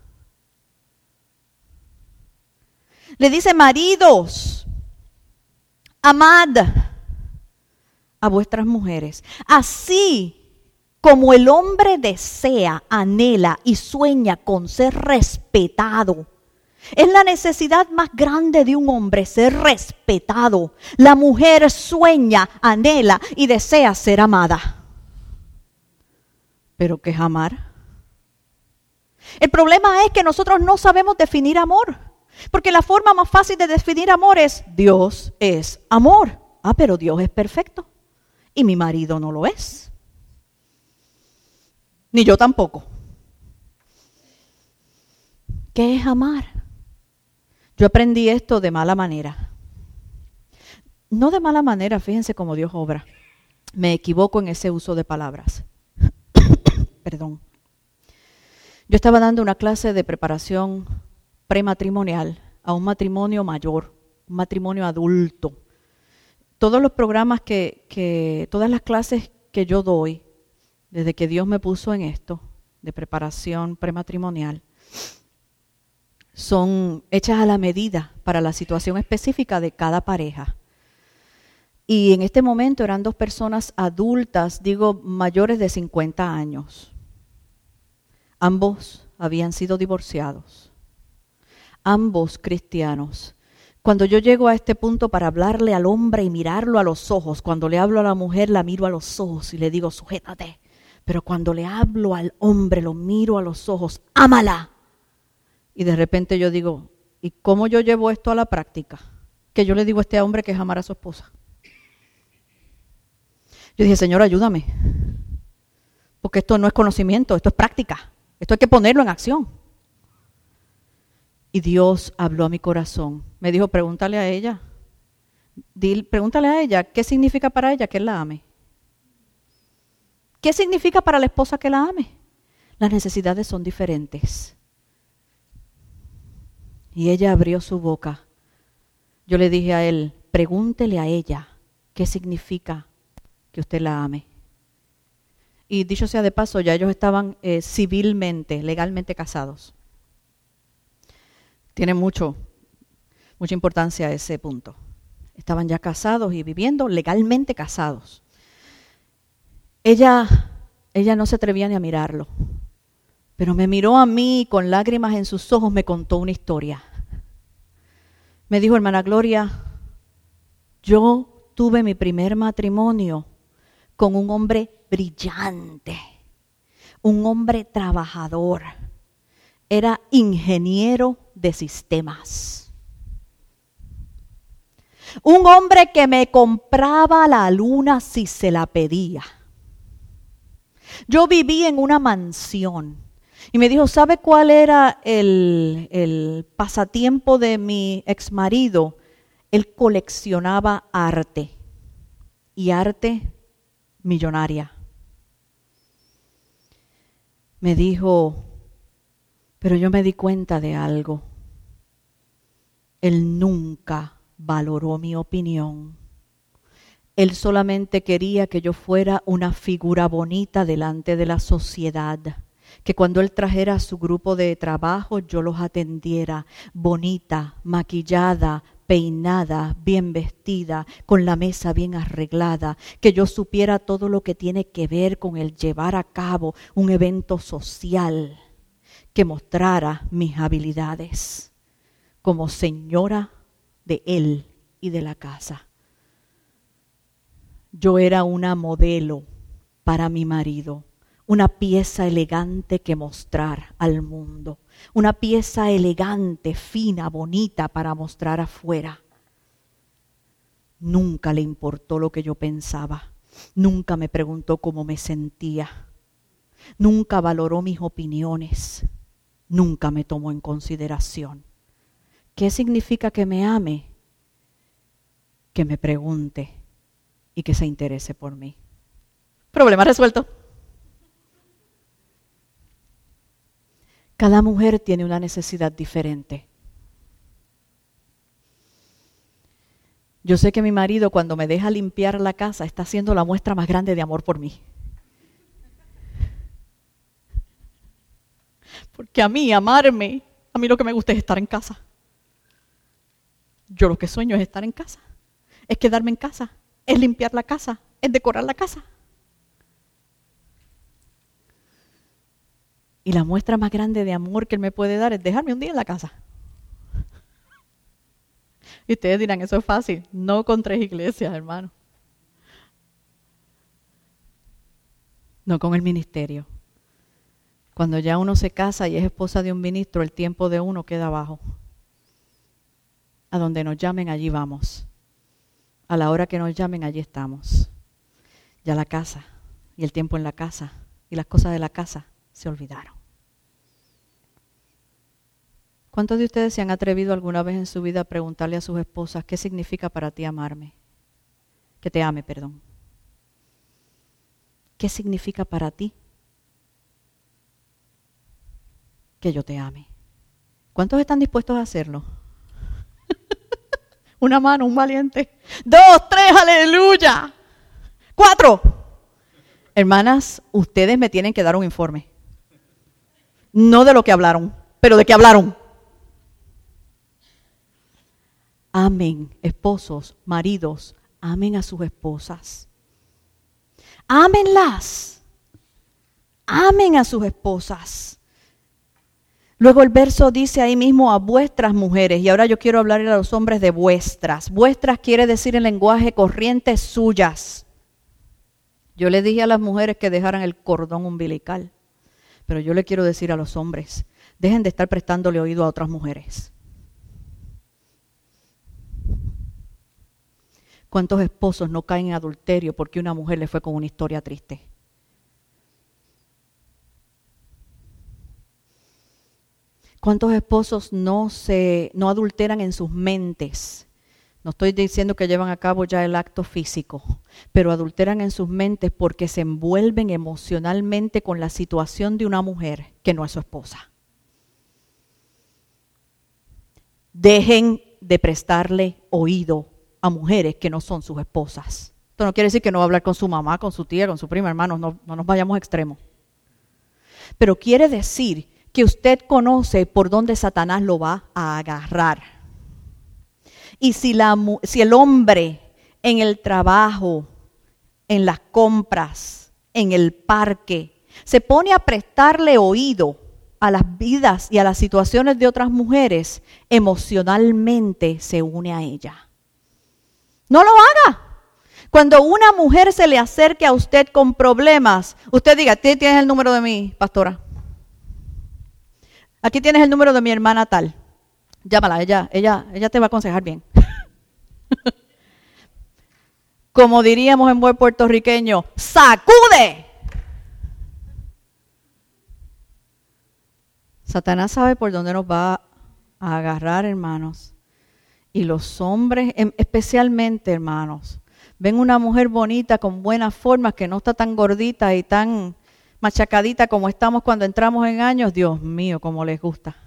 Le dice: maridos, amad a vuestras mujeres, así como el hombre desea, anhela y sueña con ser respetado. Es la necesidad más grande de un hombre, ser respetado. La mujer sueña, anhela y desea ser amada. ¿Pero qué es amar? El problema es que nosotros no sabemos definir amor, porque la forma más fácil de definir amor es: Dios es amor. Ah, pero Dios es perfecto y mi marido no lo es. Ni yo tampoco. ¿Qué es amar? Yo aprendí esto de mala manera. No de mala manera, fíjense cómo Dios obra. Me equivoco en ese uso de palabras. Perdón. Yo estaba dando una clase de preparación prematrimonial a un matrimonio mayor, un matrimonio adulto. Todos los programas todas las clases que yo doy, desde que Dios me puso en esto, de preparación prematrimonial, son hechas a la medida para la situación específica de cada pareja. Y en este momento eran 2 personas adultas, mayores de 50 años. Ambos habían sido divorciados. Ambos cristianos. Cuando yo llego a este punto para hablarle al hombre y mirarlo a los ojos, cuando le hablo a la mujer la miro a los ojos y le digo: sujétate. Pero cuando le hablo al hombre lo miro a los ojos: ámala. Y de repente yo digo: ¿y cómo yo llevo esto a la práctica? Que yo le digo a este hombre que es amar a su esposa. Yo dije: Señor, ayúdame. Porque esto no es conocimiento, esto es práctica. Esto hay que ponerlo en acción. Y Dios habló a mi corazón. Me dijo: pregúntale a ella. Pregúntale a ella qué significa para ella que él la ame. ¿Qué significa para la esposa que la ame? Las necesidades son diferentes. Y ella abrió su boca. Yo le dije a él, pregúntele a ella qué significa que usted la ame. Y dicho sea de paso, ya ellos estaban civilmente, legalmente casados. Tiene mucha importancia ese punto. Estaban ya casados y viviendo legalmente casados. Ella no se atrevía ni a mirarlo, pero me miró a mí y con lágrimas en sus ojos me contó una historia. Me dijo, hermana Gloria, yo tuve mi primer matrimonio con un hombre brillante, un hombre trabajador, era ingeniero de sistemas. Un hombre que me compraba la luna si se la pedía. Yo viví en una mansión y me dijo, ¿sabe cuál era el pasatiempo de mi exmarido? Él coleccionaba arte y arte millonaria. Me dijo, pero yo me di cuenta de algo. Él nunca valoró mi opinión. Él solamente quería que yo fuera una figura bonita delante de la sociedad. Que cuando él trajera a su grupo de trabajo, yo los atendiera bonita, maquillada, peinada, bien vestida, con la mesa bien arreglada, que yo supiera todo lo que tiene que ver con el llevar a cabo un evento social, que mostrara mis habilidades como señora de él y de la casa. Yo era una modelo para mi marido, una pieza elegante que mostrar al mundo, una pieza elegante, fina, bonita para mostrar afuera. Nunca le importó lo que yo pensaba, nunca me preguntó cómo me sentía, nunca valoró mis opiniones, nunca me tomó en consideración. ¿Qué significa que me ame? Que me pregunte y que se interese por mí. Problema resuelto. Cada mujer tiene una necesidad diferente. Yo sé que mi marido, cuando me deja limpiar la casa, está haciendo la muestra más grande de amor por mí. Porque a mí, amarme, a mí lo que me gusta es estar en casa. Yo lo que sueño es estar en casa, es quedarme en casa, es limpiar la casa, es decorar la casa. Y la muestra más grande de amor que él me puede dar es dejarme un día en la casa. Y ustedes dirán, eso es fácil. No con 3 iglesias, hermano. No con el ministerio. Cuando ya uno se casa y es esposa de un ministro, el tiempo de uno queda abajo. A donde nos llamen, allí vamos. A la hora que nos llamen, allí estamos. Ya la casa y el tiempo en la casa y las cosas de la casa se olvidaron. ¿Cuántos de ustedes se han atrevido alguna vez en su vida a preguntarle a sus esposas qué significa para ti amarme? Que te ame, perdón. ¿Qué significa para ti que yo te ame? ¿Cuántos están dispuestos a hacerlo? Una mano, un valiente. 2, 3, aleluya. 4. Hermanas, ustedes me tienen que dar un informe. No de lo que hablaron, pero de qué hablaron. Amen, esposos, maridos, amen a sus esposas. Ámenlas. Amen a sus esposas. Luego el verso dice ahí mismo a vuestras mujeres, y ahora yo quiero hablarle a los hombres de vuestras. Vuestras quiere decir en lenguaje corriente suyas. Yo le dije a las mujeres que dejaran el cordón umbilical, pero yo le quiero decir a los hombres, dejen de estar prestándole oído a otras mujeres. ¿Cuántos esposos no caen en adulterio porque una mujer le fue con una historia triste? ¿Cuántos esposos no adulteran en sus mentes No estoy diciendo que llevan a cabo ya el acto físico, pero adulteran en sus mentes porque se envuelven emocionalmente con la situación de una mujer que no es su esposa. Dejen de prestarle oído a mujeres que no son sus esposas. Esto no quiere decir que no va a hablar con su mamá, con su tía, con su prima, hermanos, no nos vayamos a extremos. Pero quiere decir que usted conoce por dónde Satanás lo va a agarrar. Y si el hombre en el trabajo, en las compras, en el parque, se pone a prestarle oído a las vidas y a las situaciones de otras mujeres, emocionalmente se une a ella. No lo haga. Cuando una mujer se le acerque a usted con problemas, usted diga, tienes el número de mi pastora. Aquí tienes el número de mi hermana tal. Llámala, ella te va a aconsejar bien. Como diríamos en buen puertorriqueño, ¡sacude! Satanás sabe por dónde nos va a agarrar, hermanos. Y los hombres, especialmente, hermanos, ven una mujer bonita con buenas formas, que no está tan gordita y tan machacadita como estamos cuando entramos en años. Dios mío, cómo les gusta.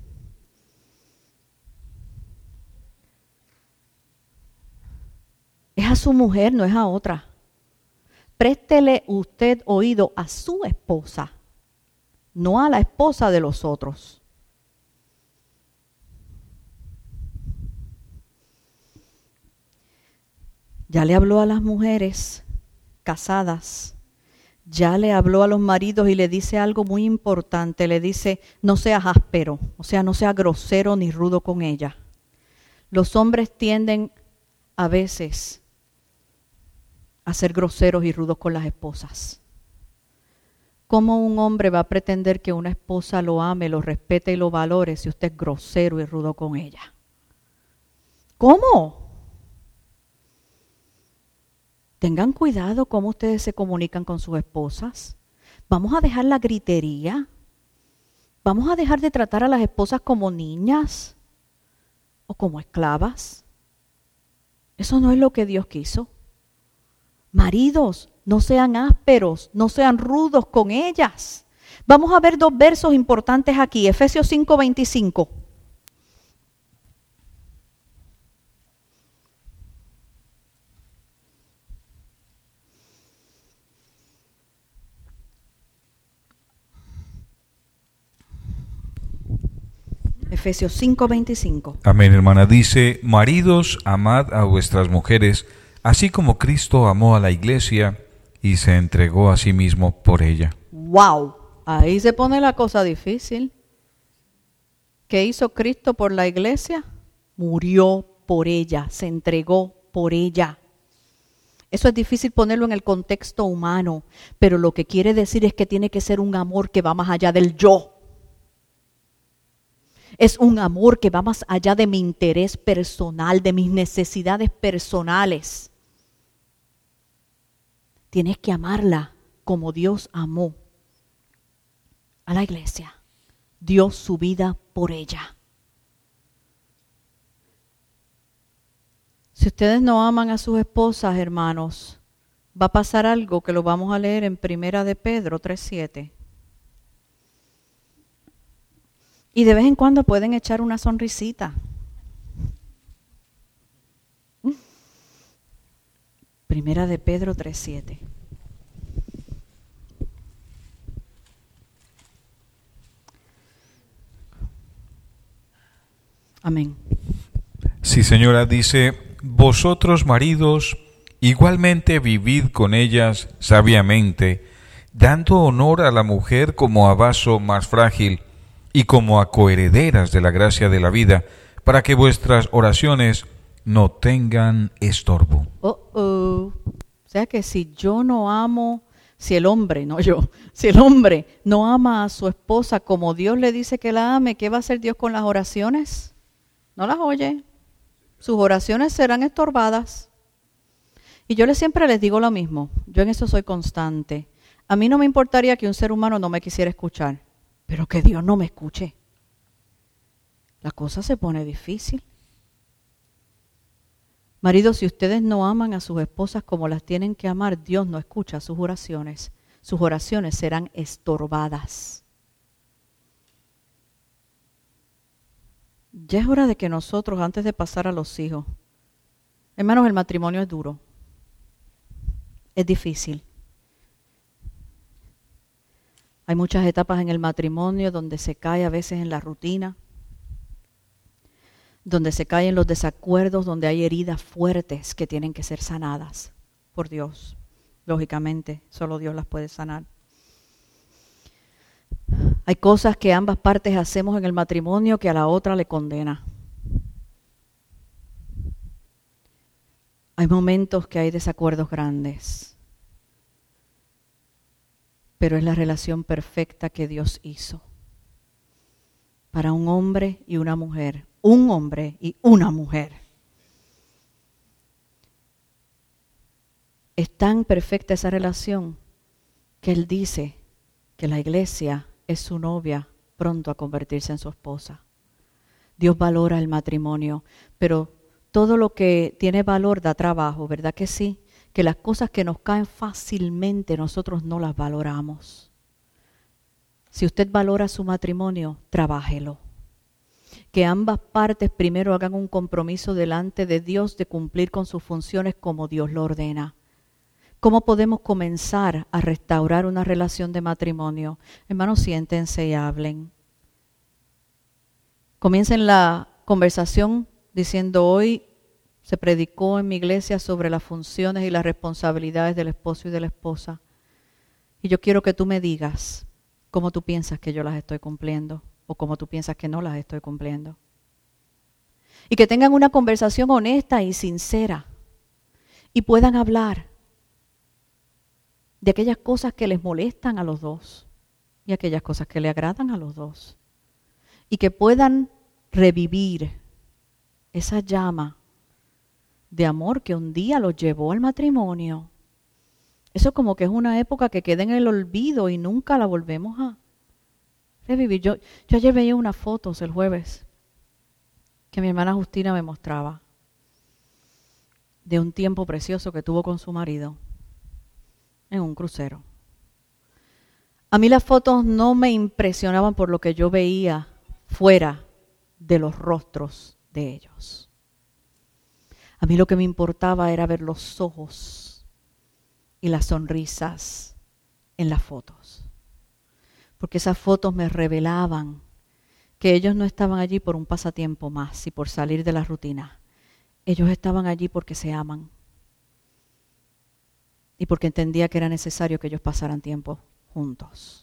Es a su mujer, no es a otra. Préstele usted oído a su esposa, no a la esposa de los otros. Ya le habló a las mujeres casadas, ya le habló a los maridos y le dice algo muy importante. Le dice, no seas áspero, o sea, no seas grosero ni rudo con ella. Los hombres tienden a veces a ser groseros y rudos con las esposas. ¿Cómo un hombre va a pretender que una esposa lo ame, lo respete y lo valore si usted es grosero y rudo con ella? ¿Cómo? Tengan cuidado cómo ustedes se comunican con sus esposas. ¿Vamos a dejar la gritería? ¿Vamos a dejar de tratar a las esposas como niñas o como esclavas? Eso no es lo que Dios quiso. Maridos, no sean ásperos, no sean rudos con ellas. Vamos a ver dos versos importantes aquí, Efesios 5:25. Efesios 5:25. Amén, hermana. Dice, maridos, amad a vuestras mujeres, así como Cristo amó a la iglesia y se entregó a sí mismo por ella. ¡Wow! Ahí se pone la cosa difícil. ¿Qué hizo Cristo por la iglesia? Murió por ella, se entregó por ella. Eso es difícil ponerlo en el contexto humano, pero lo que quiere decir es que tiene que ser un amor que va más allá del yo. Es un amor que va más allá de mi interés personal, de mis necesidades personales. Tienes que amarla como Dios amó a la iglesia. Dio su vida por ella. Si ustedes no aman a sus esposas, hermanos, va a pasar algo que lo vamos a leer en 1 de Pedro 3:7. Y de vez en cuando pueden echar una sonrisita. 1 de Pedro 3:7. Amén. Sí, señora, dice, vosotros maridos, igualmente vivid con ellas sabiamente, dando honor a la mujer como a vaso más frágil y como a coherederas de la gracia de la vida, para que vuestras oraciones no tengan estorbo. O sea que si yo no amo, si el hombre no ama a su esposa como Dios le dice que la ame, ¿qué va a hacer Dios con las oraciones? No las oye. Sus oraciones serán estorbadas. Y yo siempre les digo lo mismo, yo en eso soy constante. A mí no me importaría que un ser humano no me quisiera escuchar, pero que Dios no me escuche. La cosa se pone difícil. Maridos, si ustedes no aman a sus esposas como las tienen que amar, Dios no escucha sus oraciones. Sus oraciones serán estorbadas. Ya es hora de que nosotros, antes de pasar a los hijos, hermanos, el matrimonio es duro, es difícil. Hay muchas etapas en el matrimonio donde se cae a veces en la rutina, donde se caen los desacuerdos, donde hay heridas fuertes que tienen que ser sanadas por Dios. Lógicamente, solo Dios las puede sanar. Hay cosas que ambas partes hacemos en el matrimonio que a la otra le condena. Hay momentos que hay desacuerdos grandes, pero es la relación perfecta que Dios hizo para un hombre y una mujer. Un hombre y una mujer. Es tan perfecta esa relación que Él dice que la iglesia es su novia pronto a convertirse en su esposa. Dios valora el matrimonio, pero todo lo que tiene valor da trabajo, ¿verdad que sí? Que las cosas que nos caen fácilmente nosotros no las valoramos. Si usted valora su matrimonio, trabájelo. Que ambas partes primero hagan un compromiso delante de Dios de cumplir con sus funciones como Dios lo ordena. ¿Cómo podemos comenzar a restaurar una relación de matrimonio? Hermanos, siéntense y hablen. Comiencen la conversación diciendo: hoy se predicó en mi iglesia sobre las funciones y las responsabilidades del esposo y de la esposa. Y yo quiero que tú me digas cómo tú piensas que yo las estoy cumpliendo o cómo tú piensas que no las estoy cumpliendo. Y que tengan una conversación honesta y sincera y puedan hablar de aquellas cosas que les molestan a los dos y aquellas cosas que le agradan a los dos. Y que puedan revivir esa llama de amor que un día los llevó al matrimonio. Eso como que es una época que queda en el olvido y nunca la volvemos a revivir. Yo ayer veía unas fotos el jueves que mi hermana Justina me mostraba de un tiempo precioso que tuvo con su marido en un crucero. A mí las fotos no me impresionaban por lo que yo veía fuera de los rostros de ellos. A mí lo que me importaba era ver los ojos y las sonrisas en las fotos. Porque esas fotos me revelaban que ellos no estaban allí por un pasatiempo más y por salir de la rutina. Ellos estaban allí porque se aman y porque entendía que era necesario que ellos pasaran tiempo juntos.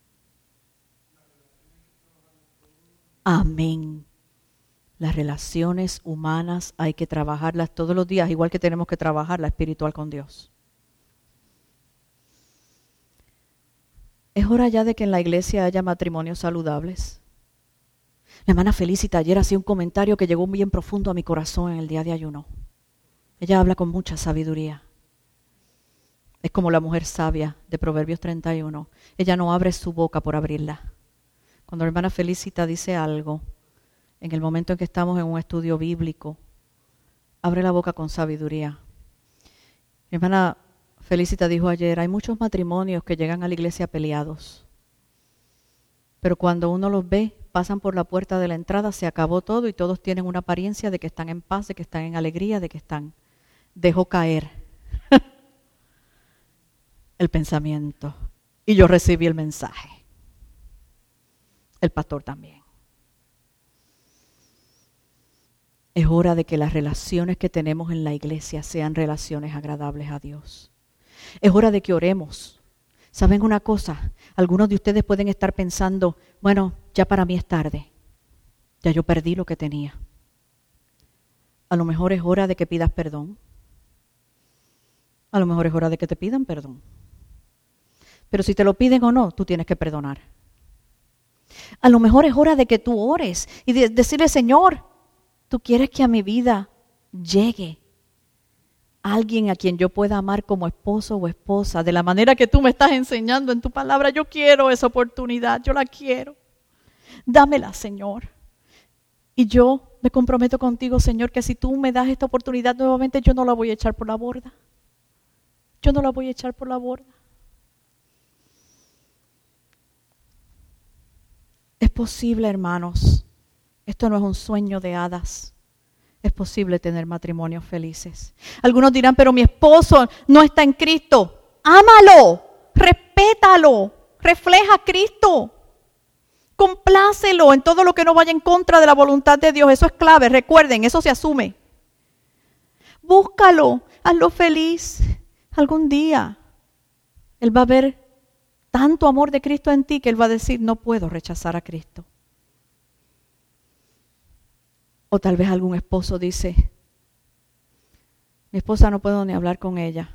Amén. Las relaciones humanas hay que trabajarlas todos los días, igual que tenemos que trabajar la espiritual con Dios. Es hora ya de que en la iglesia haya matrimonios saludables. La hermana Felicita ayer hacía un comentario que llegó bien profundo a mi corazón en el día de ayuno. Ella habla con mucha sabiduría. Es como la mujer sabia de Proverbios 31. Ella no abre su boca por abrirla. Cuando la hermana Felicita dice algo, en el momento en que estamos en un estudio bíblico, abre la boca con sabiduría. Mi hermana Felicita dijo ayer, hay muchos matrimonios que llegan a la iglesia peleados, pero cuando uno los ve, pasan por la puerta de la entrada, se acabó todo y todos tienen una apariencia de que están en paz, de que están en alegría, de que están. Dejó caer el pensamiento y yo recibí el mensaje. El pastor también. Es hora de que las relaciones que tenemos en la iglesia sean relaciones agradables a Dios. Es hora de que oremos. ¿Saben una cosa? Algunos de ustedes pueden estar pensando, bueno, ya para mí es tarde. Ya yo perdí lo que tenía. A lo mejor es hora de que pidas perdón. A lo mejor es hora de que te pidan perdón. Pero si te lo piden o no, tú tienes que perdonar. A lo mejor es hora de que tú ores y decirle, Señor, ¿tú quieres que a mi vida llegue alguien a quien yo pueda amar como esposo o esposa? De la manera que tú me estás enseñando en tu palabra, yo quiero esa oportunidad, yo la quiero. Dámela, Señor. Y yo me comprometo contigo, Señor, que si tú me das esta oportunidad nuevamente, yo no la voy a echar por la borda. Yo no la voy a echar por la borda. Es posible, hermanos. Esto no es un sueño de hadas. Es posible tener matrimonios felices. Algunos dirán, pero mi esposo no está en Cristo. Ámalo, respétalo, refleja a Cristo. Complácelo en todo lo que no vaya en contra de la voluntad de Dios. Eso es clave, recuerden, eso se asume. Búscalo, hazlo feliz. Algún día Él va a ver tanto amor de Cristo en ti que Él va a decir, no puedo rechazar a Cristo. O tal vez algún esposo dice, mi esposa no puedo ni hablar con ella.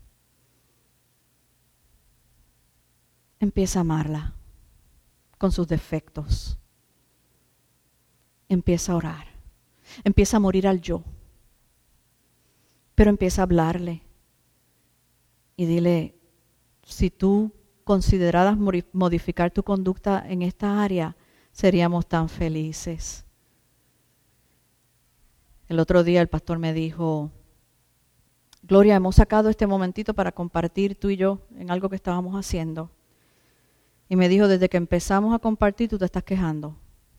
Empieza a amarla con sus defectos. Empieza a orar. Empieza a morir al yo. Pero empieza a hablarle. Y dile, si tú consideraras modificar tu conducta en esta área, seríamos tan felices. El otro día el pastor me dijo, Gloria, hemos sacado este momentito para compartir tú y yo en algo que estábamos haciendo. Y me dijo, desde que empezamos a compartir, tú te estás quejando.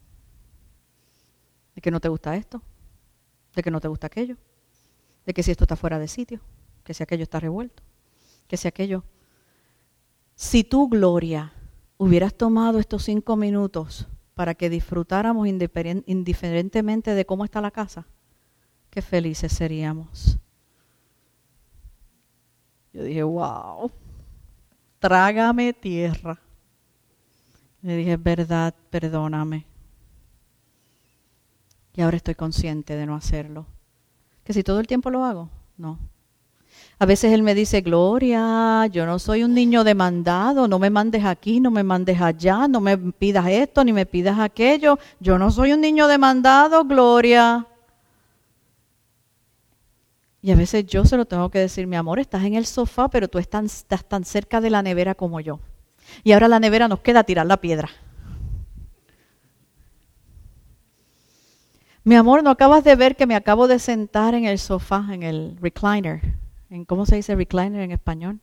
De que no te gusta esto, de que no te gusta aquello, de que si esto está fuera de sitio, que si aquello está revuelto, que si aquello. Si tú, Gloria, hubieras tomado estos 5 minutos para que disfrutáramos indiferentemente de cómo está la casa, qué felices seríamos. Yo dije, wow, trágame tierra. Le dije, es verdad, perdóname. Y ahora estoy consciente de no hacerlo. ¿Que si todo el tiempo lo hago? No. A veces Él me dice, Gloria, yo no soy un niño demandado, no me mandes aquí, no me mandes allá, no me pidas esto, ni me pidas aquello. Yo no soy un niño demandado, Gloria. Y a veces yo se lo tengo que decir, mi amor, estás en el sofá, pero tú estás tan cerca de la nevera como yo. Y ahora la nevera nos queda tirar la piedra. Mi amor, ¿no acabas de ver que me acabo de sentar en el sofá, en el recliner? ¿Cómo se dice recliner en español?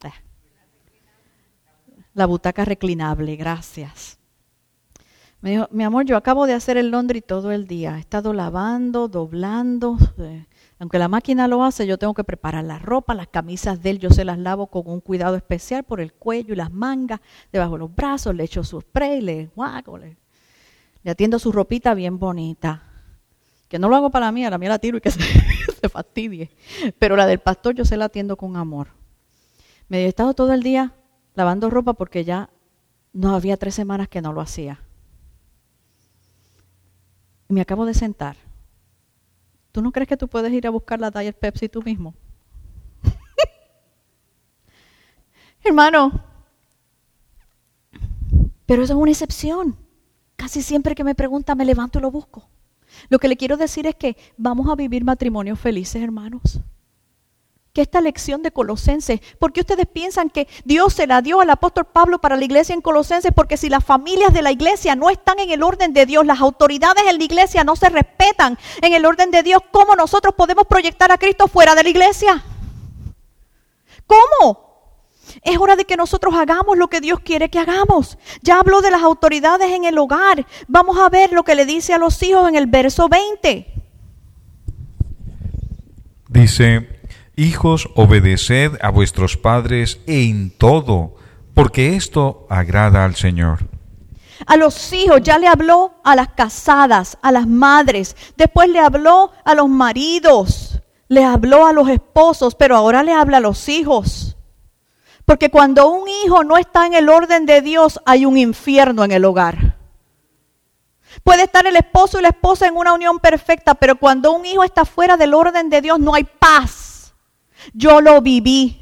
La butaca reclinable, gracias. Me dijo, mi amor, yo acabo de hacer el laundry todo el día. He estado lavando, doblando. Aunque la máquina lo hace, yo tengo que preparar la ropa, las camisas de él, yo se las lavo con un cuidado especial por el cuello y las mangas, debajo de los brazos, le echo su spray, le atiendo su ropita bien bonita. Que no lo hago para la mía la tiro y que se fastidie. Pero la del pastor yo se la atiendo con amor. Me he estado todo el día lavando ropa porque ya no había 3 semanas que no lo hacía. Y me acabo de sentar. ¿Tú no crees que tú puedes ir a buscar la Diet Pepsi tú mismo? Hermano, pero eso es una excepción. Casi siempre que me pregunta me levanto y lo busco. Lo que le quiero decir es que vamos a vivir matrimonios felices, hermanos. Que esta lección de Colosenses, ¿por qué ustedes piensan que Dios se la dio al apóstol Pablo para la iglesia en Colosenses? Porque si las familias de la iglesia no están en el orden de Dios, las autoridades en la iglesia no se respetan en el orden de Dios, ¿cómo nosotros podemos proyectar a Cristo fuera de la iglesia? ¿Cómo? Es hora de que nosotros hagamos lo que Dios quiere que hagamos. Ya habló de las autoridades en el hogar. Vamos a ver lo que le dice a los hijos en el verso 20. Dice, hijos, obedeced a vuestros padres en todo, porque esto agrada al Señor. A los hijos, ya le habló a las casadas, a las madres. Después le habló a los maridos, le habló a los esposos, pero ahora le habla a los hijos. Porque cuando un hijo no está en el orden de Dios, hay un infierno en el hogar. Puede estar el esposo y la esposa en una unión perfecta, pero cuando un hijo está fuera del orden de Dios, no hay paz. Yo lo viví.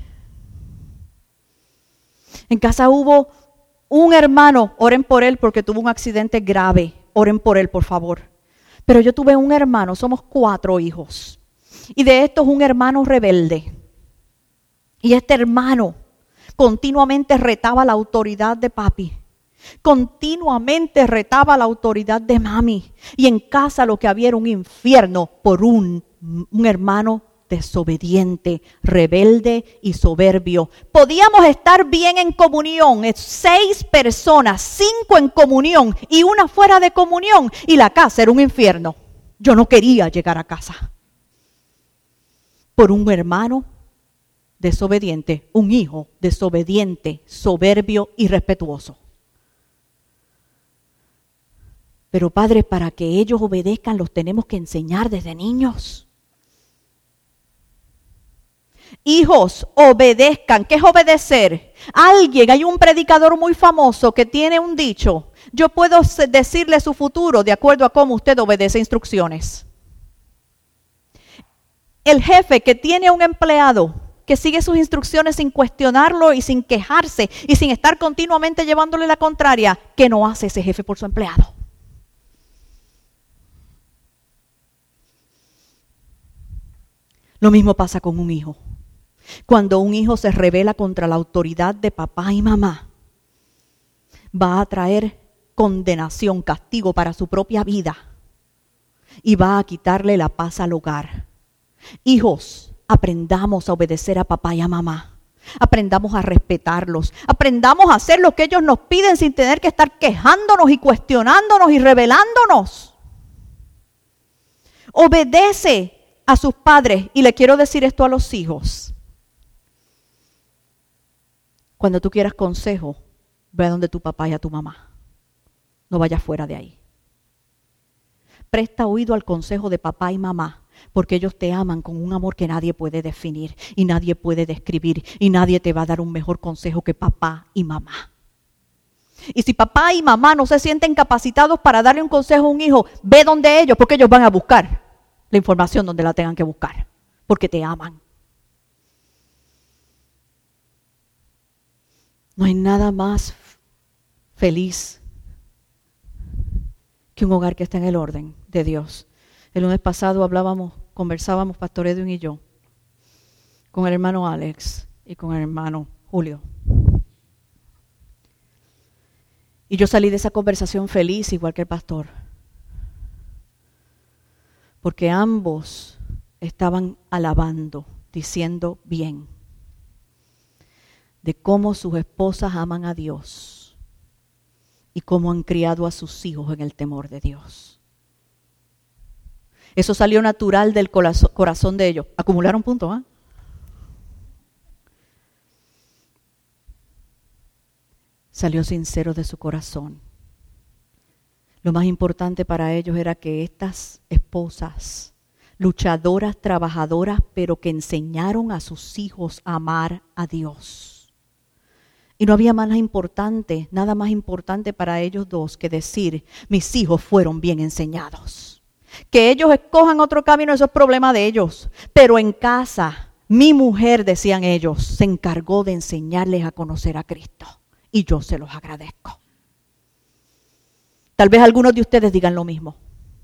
En casa hubo un hermano, oren por él porque tuvo un accidente grave. Oren por él, por favor. Pero yo tuve un hermano, somos 4 hijos. Y de estos un hermano rebelde. Y este hermano continuamente retaba la autoridad de papi. Continuamente retaba la autoridad de mami. Y en casa lo que había era un infierno por un hermano desobediente, rebelde y soberbio. Podíamos estar bien en comunión, 6 personas, 5 en comunión y una fuera de comunión, y la casa era un infierno. Yo no quería llegar a casa por un hermano desobediente, un hijo desobediente, soberbio y irrespetuoso. Pero padres, para que ellos obedezcan los tenemos que enseñar desde niños. Hijos, obedezcan. ¿Qué es obedecer? Hay un predicador muy famoso que tiene un dicho: yo puedo decirle su futuro de acuerdo a cómo usted obedece instrucciones. El jefe que tiene a un empleado que sigue sus instrucciones sin cuestionarlo y sin quejarse y sin estar continuamente llevándole la contraria, ¿qué no hace ese jefe por su empleado? Lo mismo pasa con un hijo. Cuando un hijo se rebela contra la autoridad de papá y mamá, va a traer condenación, castigo para su propia vida y va a quitarle la paz al hogar. Hijos, aprendamos a obedecer a papá y a mamá. Aprendamos a respetarlos. Aprendamos a hacer lo que ellos nos piden sin tener que estar quejándonos y cuestionándonos y rebelándonos. Obedece a sus padres. Y le quiero decir esto a los hijos. Cuando tú quieras consejo, ve a donde tu papá y a tu mamá. No vayas fuera de ahí. Presta oído al consejo de papá y mamá, porque ellos te aman con un amor que nadie puede definir y nadie puede describir, y nadie te va a dar un mejor consejo que papá y mamá. Y si papá y mamá no se sienten capacitados para darle un consejo a un hijo, ve donde ellos, porque ellos van a buscar la información donde la tengan que buscar, porque te aman. No hay nada más feliz que un hogar que está en el orden de Dios. El lunes pasado conversábamos, Pastor Edwin y yo, con el hermano Alex y con el hermano Julio. Y yo salí de esa conversación feliz, igual que el pastor, porque ambos estaban alabando, diciendo bien, de cómo sus esposas aman a Dios y cómo han criado a sus hijos en el temor de Dios. Eso salió natural del corazón de ellos. Acumularon puntos, ¿eh? Salió sincero de su corazón. Lo más importante para ellos era que estas esposas, luchadoras, trabajadoras, pero que enseñaron a sus hijos a amar a Dios. Y no había nada más importante para ellos dos que decir, mis hijos fueron bien enseñados. Que ellos escojan otro camino, eso es problema de ellos. Pero en casa, mi mujer, decían ellos, se encargó de enseñarles a conocer a Cristo. Y yo se los agradezco. Tal vez algunos de ustedes digan lo mismo.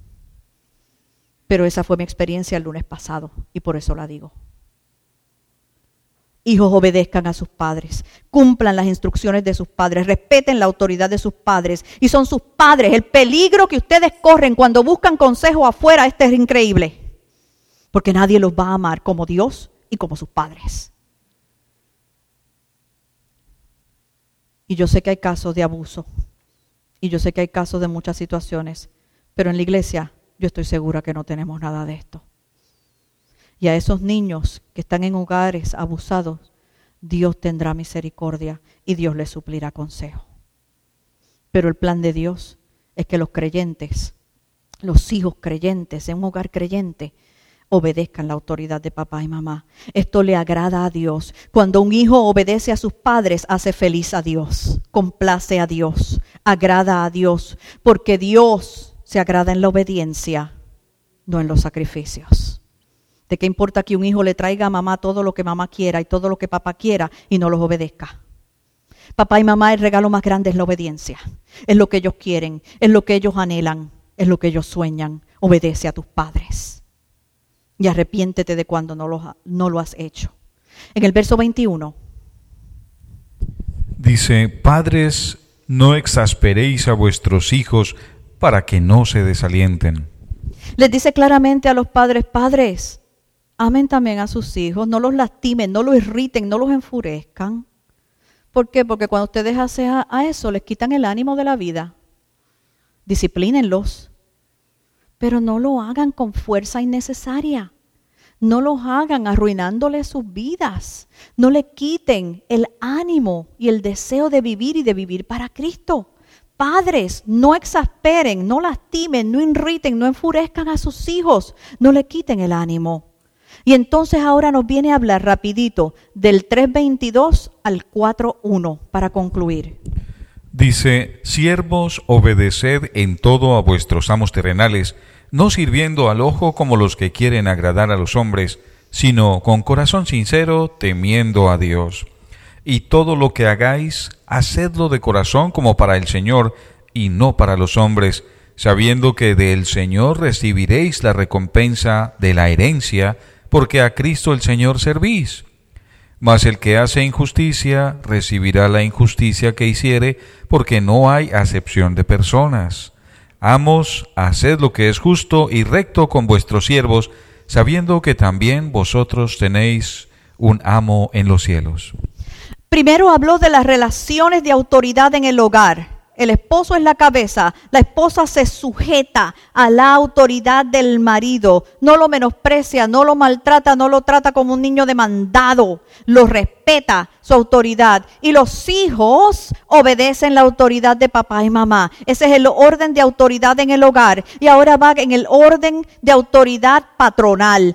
Pero esa fue mi experiencia el lunes pasado y por eso la digo. Hijos, obedezcan a sus padres, cumplan las instrucciones de sus padres, respeten la autoridad de sus padres. Y son sus padres. El peligro que ustedes corren cuando buscan consejo afuera, es increíble. Porque nadie los va a amar como Dios y como sus padres. Y yo sé que hay casos de abuso. Y yo sé que hay casos de muchas situaciones. Pero en la iglesia yo estoy segura que no tenemos nada de esto. Y a esos niños que están en hogares abusados, Dios tendrá misericordia y Dios les suplirá consejo. Pero el plan de Dios es que los creyentes, los hijos creyentes en un hogar creyente, obedezcan la autoridad de papá y mamá. Esto le agrada a Dios. Cuando un hijo obedece a sus padres, hace feliz a Dios, complace a Dios, agrada a Dios, porque Dios se agrada en la obediencia, no en los sacrificios. ¿De qué importa que un hijo le traiga a mamá todo lo que mamá quiera y todo lo que papá quiera y no los obedezca? Papá y mamá, el regalo más grande es la obediencia. Es lo que ellos quieren, es lo que ellos anhelan, es lo que ellos sueñan. Obedece a tus padres. Y arrepiéntete de cuando no lo has hecho. En el verso 21. Dice, padres, no exasperéis a vuestros hijos para que no se desalienten. Les dice claramente a los padres, padres, amen también a sus hijos, no los lastimen, no los irriten, no los enfurezcan. ¿Por qué? Porque cuando ustedes hacen a eso, les quitan el ánimo de la vida. Disciplínenlos, pero no lo hagan con fuerza innecesaria. No los hagan arruinándoles sus vidas. No le quiten el ánimo y el deseo de vivir y de vivir para Cristo. Padres, no exasperen, no lastimen, no irriten, no enfurezcan a sus hijos. No le quiten el ánimo. Y entonces ahora nos viene a hablar rapidito del 3:22 al 4:1 para concluir. Dice, siervos, obedeced en todo a vuestros amos terrenales, no sirviendo al ojo como los que quieren agradar a los hombres, sino con corazón sincero, temiendo a Dios. Y todo lo que hagáis, hacedlo de corazón como para el Señor, y no para los hombres, sabiendo que del Señor recibiréis la recompensa de la herencia, porque a Cristo el Señor servís. Mas el que hace injusticia, recibirá la injusticia que hiciere, porque no hay acepción de personas. Amos, haced lo que es justo y recto con vuestros siervos, sabiendo que también vosotros tenéis un amo en los cielos. Primero habló de las relaciones de autoridad en el hogar. El esposo es la cabeza, la esposa se sujeta a la autoridad del marido, no lo menosprecia, no lo maltrata, no lo trata como un niño demandado, lo respeta su autoridad. Y los hijos obedecen la autoridad de papá y mamá. Ese es el orden de autoridad en el hogar. Y ahora va en el orden de autoridad patronal,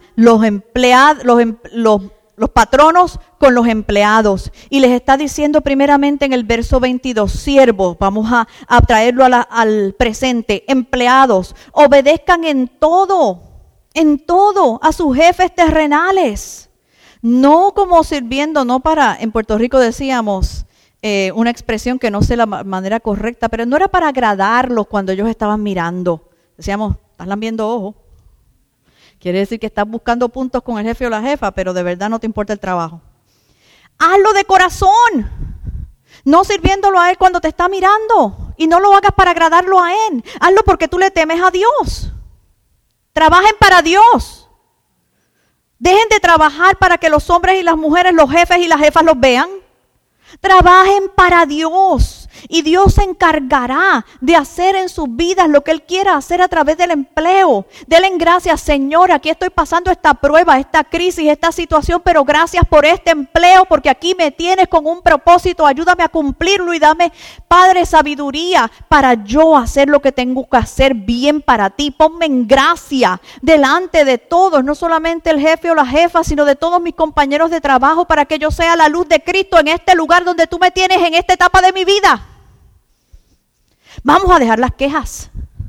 los patronos con los empleados. Y les está diciendo primeramente en el verso 22, siervos, vamos a traerlo al presente, empleados, obedezcan en todo a sus jefes terrenales. No como sirviendo, no para, en Puerto Rico decíamos una expresión que no sé la manera correcta, pero no era para agradarlos cuando ellos estaban mirando. Decíamos, estás lambiendo ojo. Quiere decir que estás buscando puntos con el jefe o la jefa, pero de verdad no te importa el trabajo. Hazlo de corazón, no sirviéndolo a Él cuando te está mirando. Y no lo hagas para agradarlo a Él. Hazlo porque tú le temes a Dios. Trabajen para Dios. Dejen de trabajar para que los hombres y las mujeres, los jefes y las jefas los vean. Trabajen para Dios. Y Dios se encargará de hacer en sus vidas lo que Él quiera hacer a través del empleo. Denle gracias, Señor, aquí estoy pasando esta prueba, esta crisis, esta situación, pero gracias por este empleo, porque aquí me tienes con un propósito. Ayúdame a cumplirlo y dame, Padre, sabiduría para yo hacer lo que tengo que hacer bien para ti. Ponme en gracia delante de todos, no solamente el jefe o la jefa, sino de todos mis compañeros de trabajo, para que yo sea la luz de Cristo en este lugar donde tú me tienes en esta etapa de mi vida. Vamos a dejar las quejas.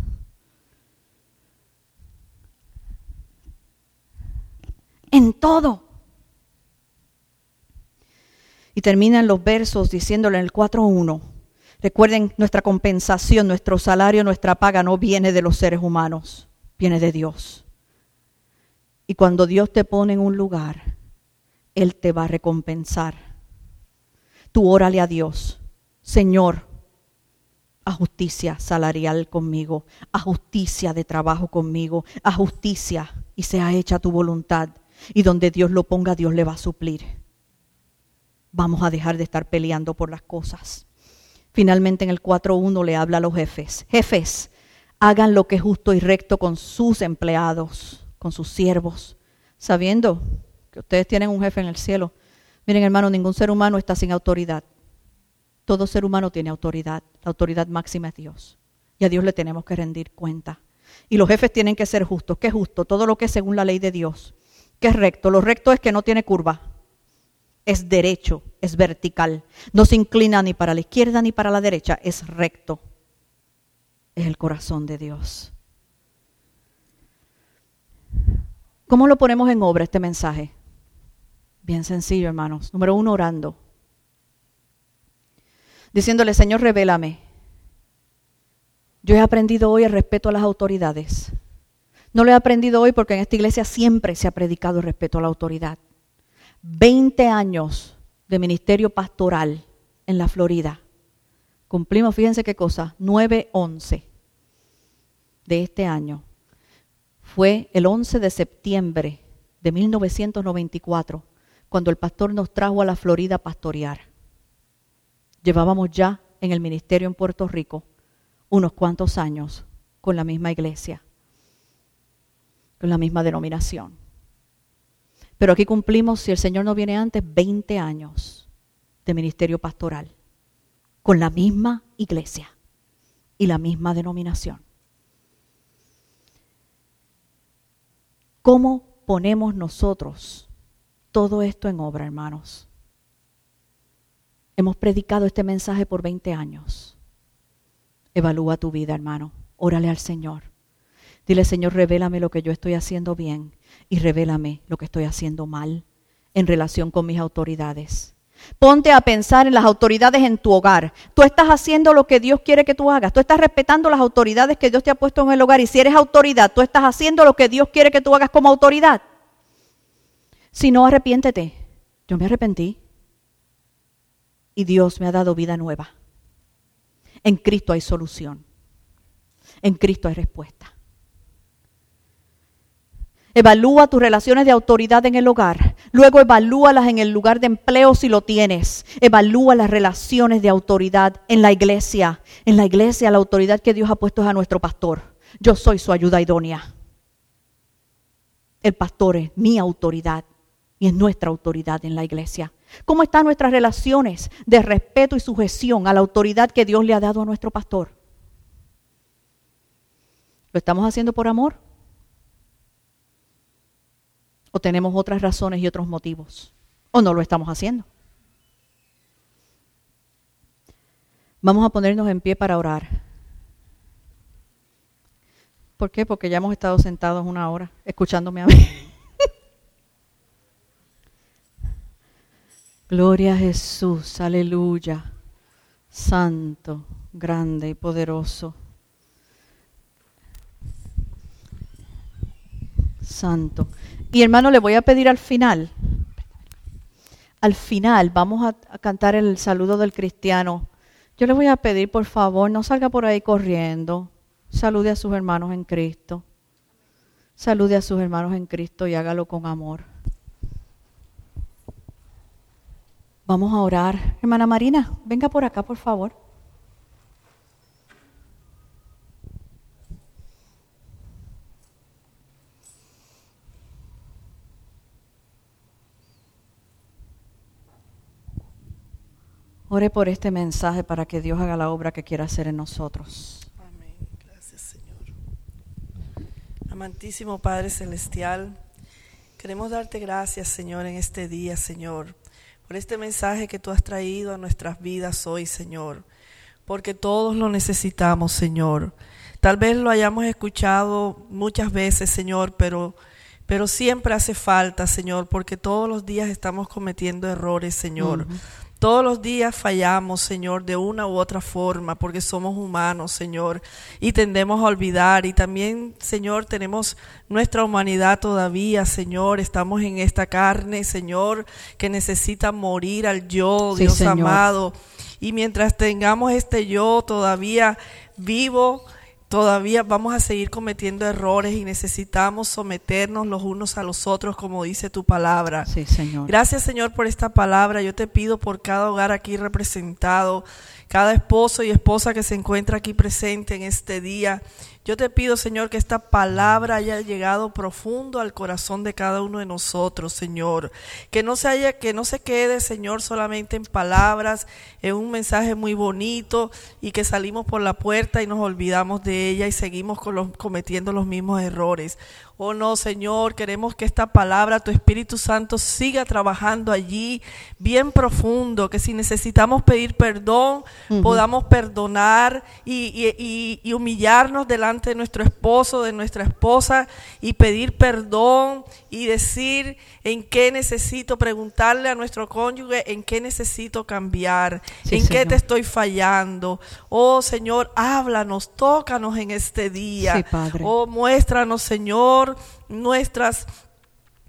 En todo. Y terminan los versos diciéndole en el 4:1. Recuerden, nuestra compensación, nuestro salario, nuestra paga no viene de los seres humanos, viene de Dios. Y cuando Dios te pone en un lugar, Él te va a recompensar. Tú órale a Dios, Señor, a justicia salarial conmigo, a justicia de trabajo conmigo, a justicia, y sea hecha tu voluntad. Y donde Dios lo ponga, Dios le va a suplir. Vamos a dejar de estar peleando por las cosas. Finalmente en el 4:1 le habla a los jefes. Jefes, hagan lo que es justo y recto con sus empleados, con sus siervos, sabiendo que ustedes tienen un jefe en el cielo. Miren, hermano, ningún ser humano está sin autoridad. Todo ser humano tiene autoridad. La autoridad máxima es Dios. Y a Dios le tenemos que rendir cuenta. Y los jefes tienen que ser justos. ¿Qué es justo? Todo lo que es según la ley de Dios. ¿Qué es recto? Lo recto es que no tiene curva. Es derecho, es vertical. No se inclina ni para la izquierda ni para la derecha. Es recto. Es el corazón de Dios. ¿Cómo lo ponemos en obra este mensaje? Bien sencillo, hermanos. Número 1, orando. Diciéndole, Señor, revélame. Yo he aprendido hoy el respeto a las autoridades. No lo he aprendido hoy porque en esta iglesia siempre se ha predicado el respeto a la autoridad. 20 años de ministerio pastoral en la Florida, Cumplimos, fíjense qué cosa, 9/11 de este año. Fue el 11 de septiembre de 1994 cuando el pastor nos trajo a la Florida a pastorear. Llevábamos ya en el ministerio en Puerto Rico unos cuantos años con la misma iglesia, con la misma denominación. Pero aquí cumplimos, si el Señor no viene antes, 20 años de ministerio pastoral, con la misma iglesia y la misma denominación. ¿Cómo ponemos nosotros todo esto en obra, hermanos? Hemos predicado este mensaje por 20 años. Evalúa tu vida, hermano. Órale al Señor. Dile, Señor, revélame lo que yo estoy haciendo bien y revélame lo que estoy haciendo mal en relación con mis autoridades. Ponte a pensar en las autoridades en tu hogar. Tú estás haciendo lo que Dios quiere que tú hagas. Tú estás respetando las autoridades que Dios te ha puesto en el hogar. Y si eres autoridad, tú estás haciendo lo que Dios quiere que tú hagas como autoridad. Si no, arrepiéntete. Yo me arrepentí. Y Dios me ha dado vida nueva. En Cristo hay solución. En Cristo hay respuesta. Evalúa tus relaciones de autoridad en el hogar. Luego evalúalas en el lugar de empleo si lo tienes. Evalúa las relaciones de autoridad en la iglesia. En la iglesia la autoridad que Dios ha puesto es a nuestro pastor. Yo soy su ayuda idónea. El pastor es mi autoridad y es nuestra autoridad en la iglesia. ¿Cómo están nuestras relaciones de respeto y sujeción a la autoridad que Dios le ha dado a nuestro pastor? ¿Lo estamos haciendo por amor? ¿O tenemos otras razones y otros motivos? ¿O no lo estamos haciendo? Vamos a ponernos en pie para orar. ¿Por qué? Porque ya hemos estado sentados 1 hora escuchándome a mí. Gloria a Jesús, aleluya. Santo, grande y poderoso. Santo. Y hermano, le voy a pedir al final vamos a cantar el saludo del cristiano. Yo le voy a pedir, por favor, no salga por ahí corriendo. Salude a sus hermanos en Cristo. Salude a sus hermanos en Cristo y hágalo con amor. Vamos a orar. Hermana Marina, venga por acá, por favor. Ore por este mensaje para que Dios haga la obra que quiera hacer en nosotros. Amén. Gracias, Señor. Amantísimo Padre Celestial, queremos darte gracias, Señor, en este día, Señor, por este mensaje que tú has traído a nuestras vidas hoy, Señor, porque todos lo necesitamos, Señor. Tal vez lo hayamos escuchado muchas veces, Señor, pero siempre hace falta, Señor, porque todos los días estamos cometiendo errores, Señor. Todos los días fallamos, Señor, de una u otra forma, porque somos humanos, Señor, y tendemos a olvidar. Y también, Señor, tenemos nuestra humanidad todavía, Señor. Estamos en esta carne, Señor, que necesita morir al yo, Sí, Dios Señor. amado. Y mientras tengamos este yo todavía vivo, todavía vamos a seguir cometiendo errores y necesitamos someternos los unos a los otros, como dice tu palabra. Sí, Señor. Gracias, Señor, por esta palabra. Yo te pido por cada hogar aquí representado, cada esposo y esposa que se encuentra aquí presente en este día. Yo te pido, Señor, que esta palabra haya llegado profundo al corazón de cada uno de nosotros, Señor. Que no se quede, Señor, solamente en palabras, en un mensaje muy bonito y que salimos por la puerta y nos olvidamos de ella y seguimos cometiendo los mismos errores. Oh no, Señor, queremos que esta palabra, tu Espíritu Santo, siga trabajando allí bien profundo, que si necesitamos pedir perdón, podamos perdonar y humillarnos delante de nuestro esposo, de nuestra esposa, y pedir perdón y decir en qué necesito, preguntarle a nuestro cónyuge en qué necesito cambiar, Sí, en qué Señor. te estoy fallando. Oh Señor, háblanos, tócanos en este día. Sí, Padre. Oh, muéstranos, Señor, nuestras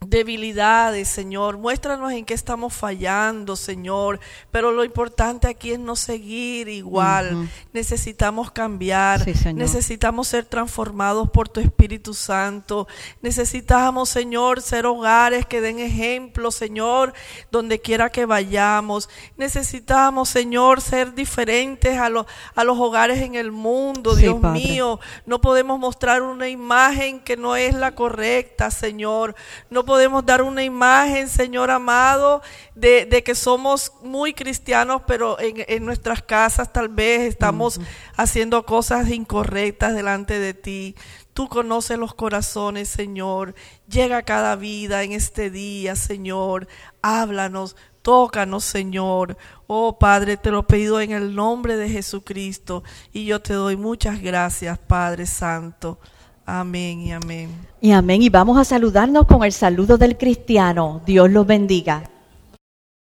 debilidades, Señor. Muéstranos en qué estamos fallando, Señor. Pero lo importante aquí es no seguir igual. Necesitamos cambiar. Sí, Señor. Necesitamos ser transformados por tu Espíritu Santo. Necesitamos, Señor, ser hogares que den ejemplo, Señor, donde quiera que vayamos. Necesitamos, Señor, ser diferentes a los hogares en el mundo, Sí, Dios Padre. mío. No podemos mostrar una imagen que no es la correcta, Señor. No podemos dar una imagen, Señor amado, de que somos muy cristianos, pero en nuestras casas tal vez estamos haciendo cosas incorrectas delante de ti. Tú conoces los corazones, Señor. Llega a cada vida en este día, Señor. Háblanos, tócanos, Señor. Oh Padre, te lo he pedido en el nombre de Jesucristo. Y yo te doy muchas gracias, Padre Santo. Amén y amén. Y amén. Y vamos a saludarnos con el saludo del cristiano. Dios los bendiga.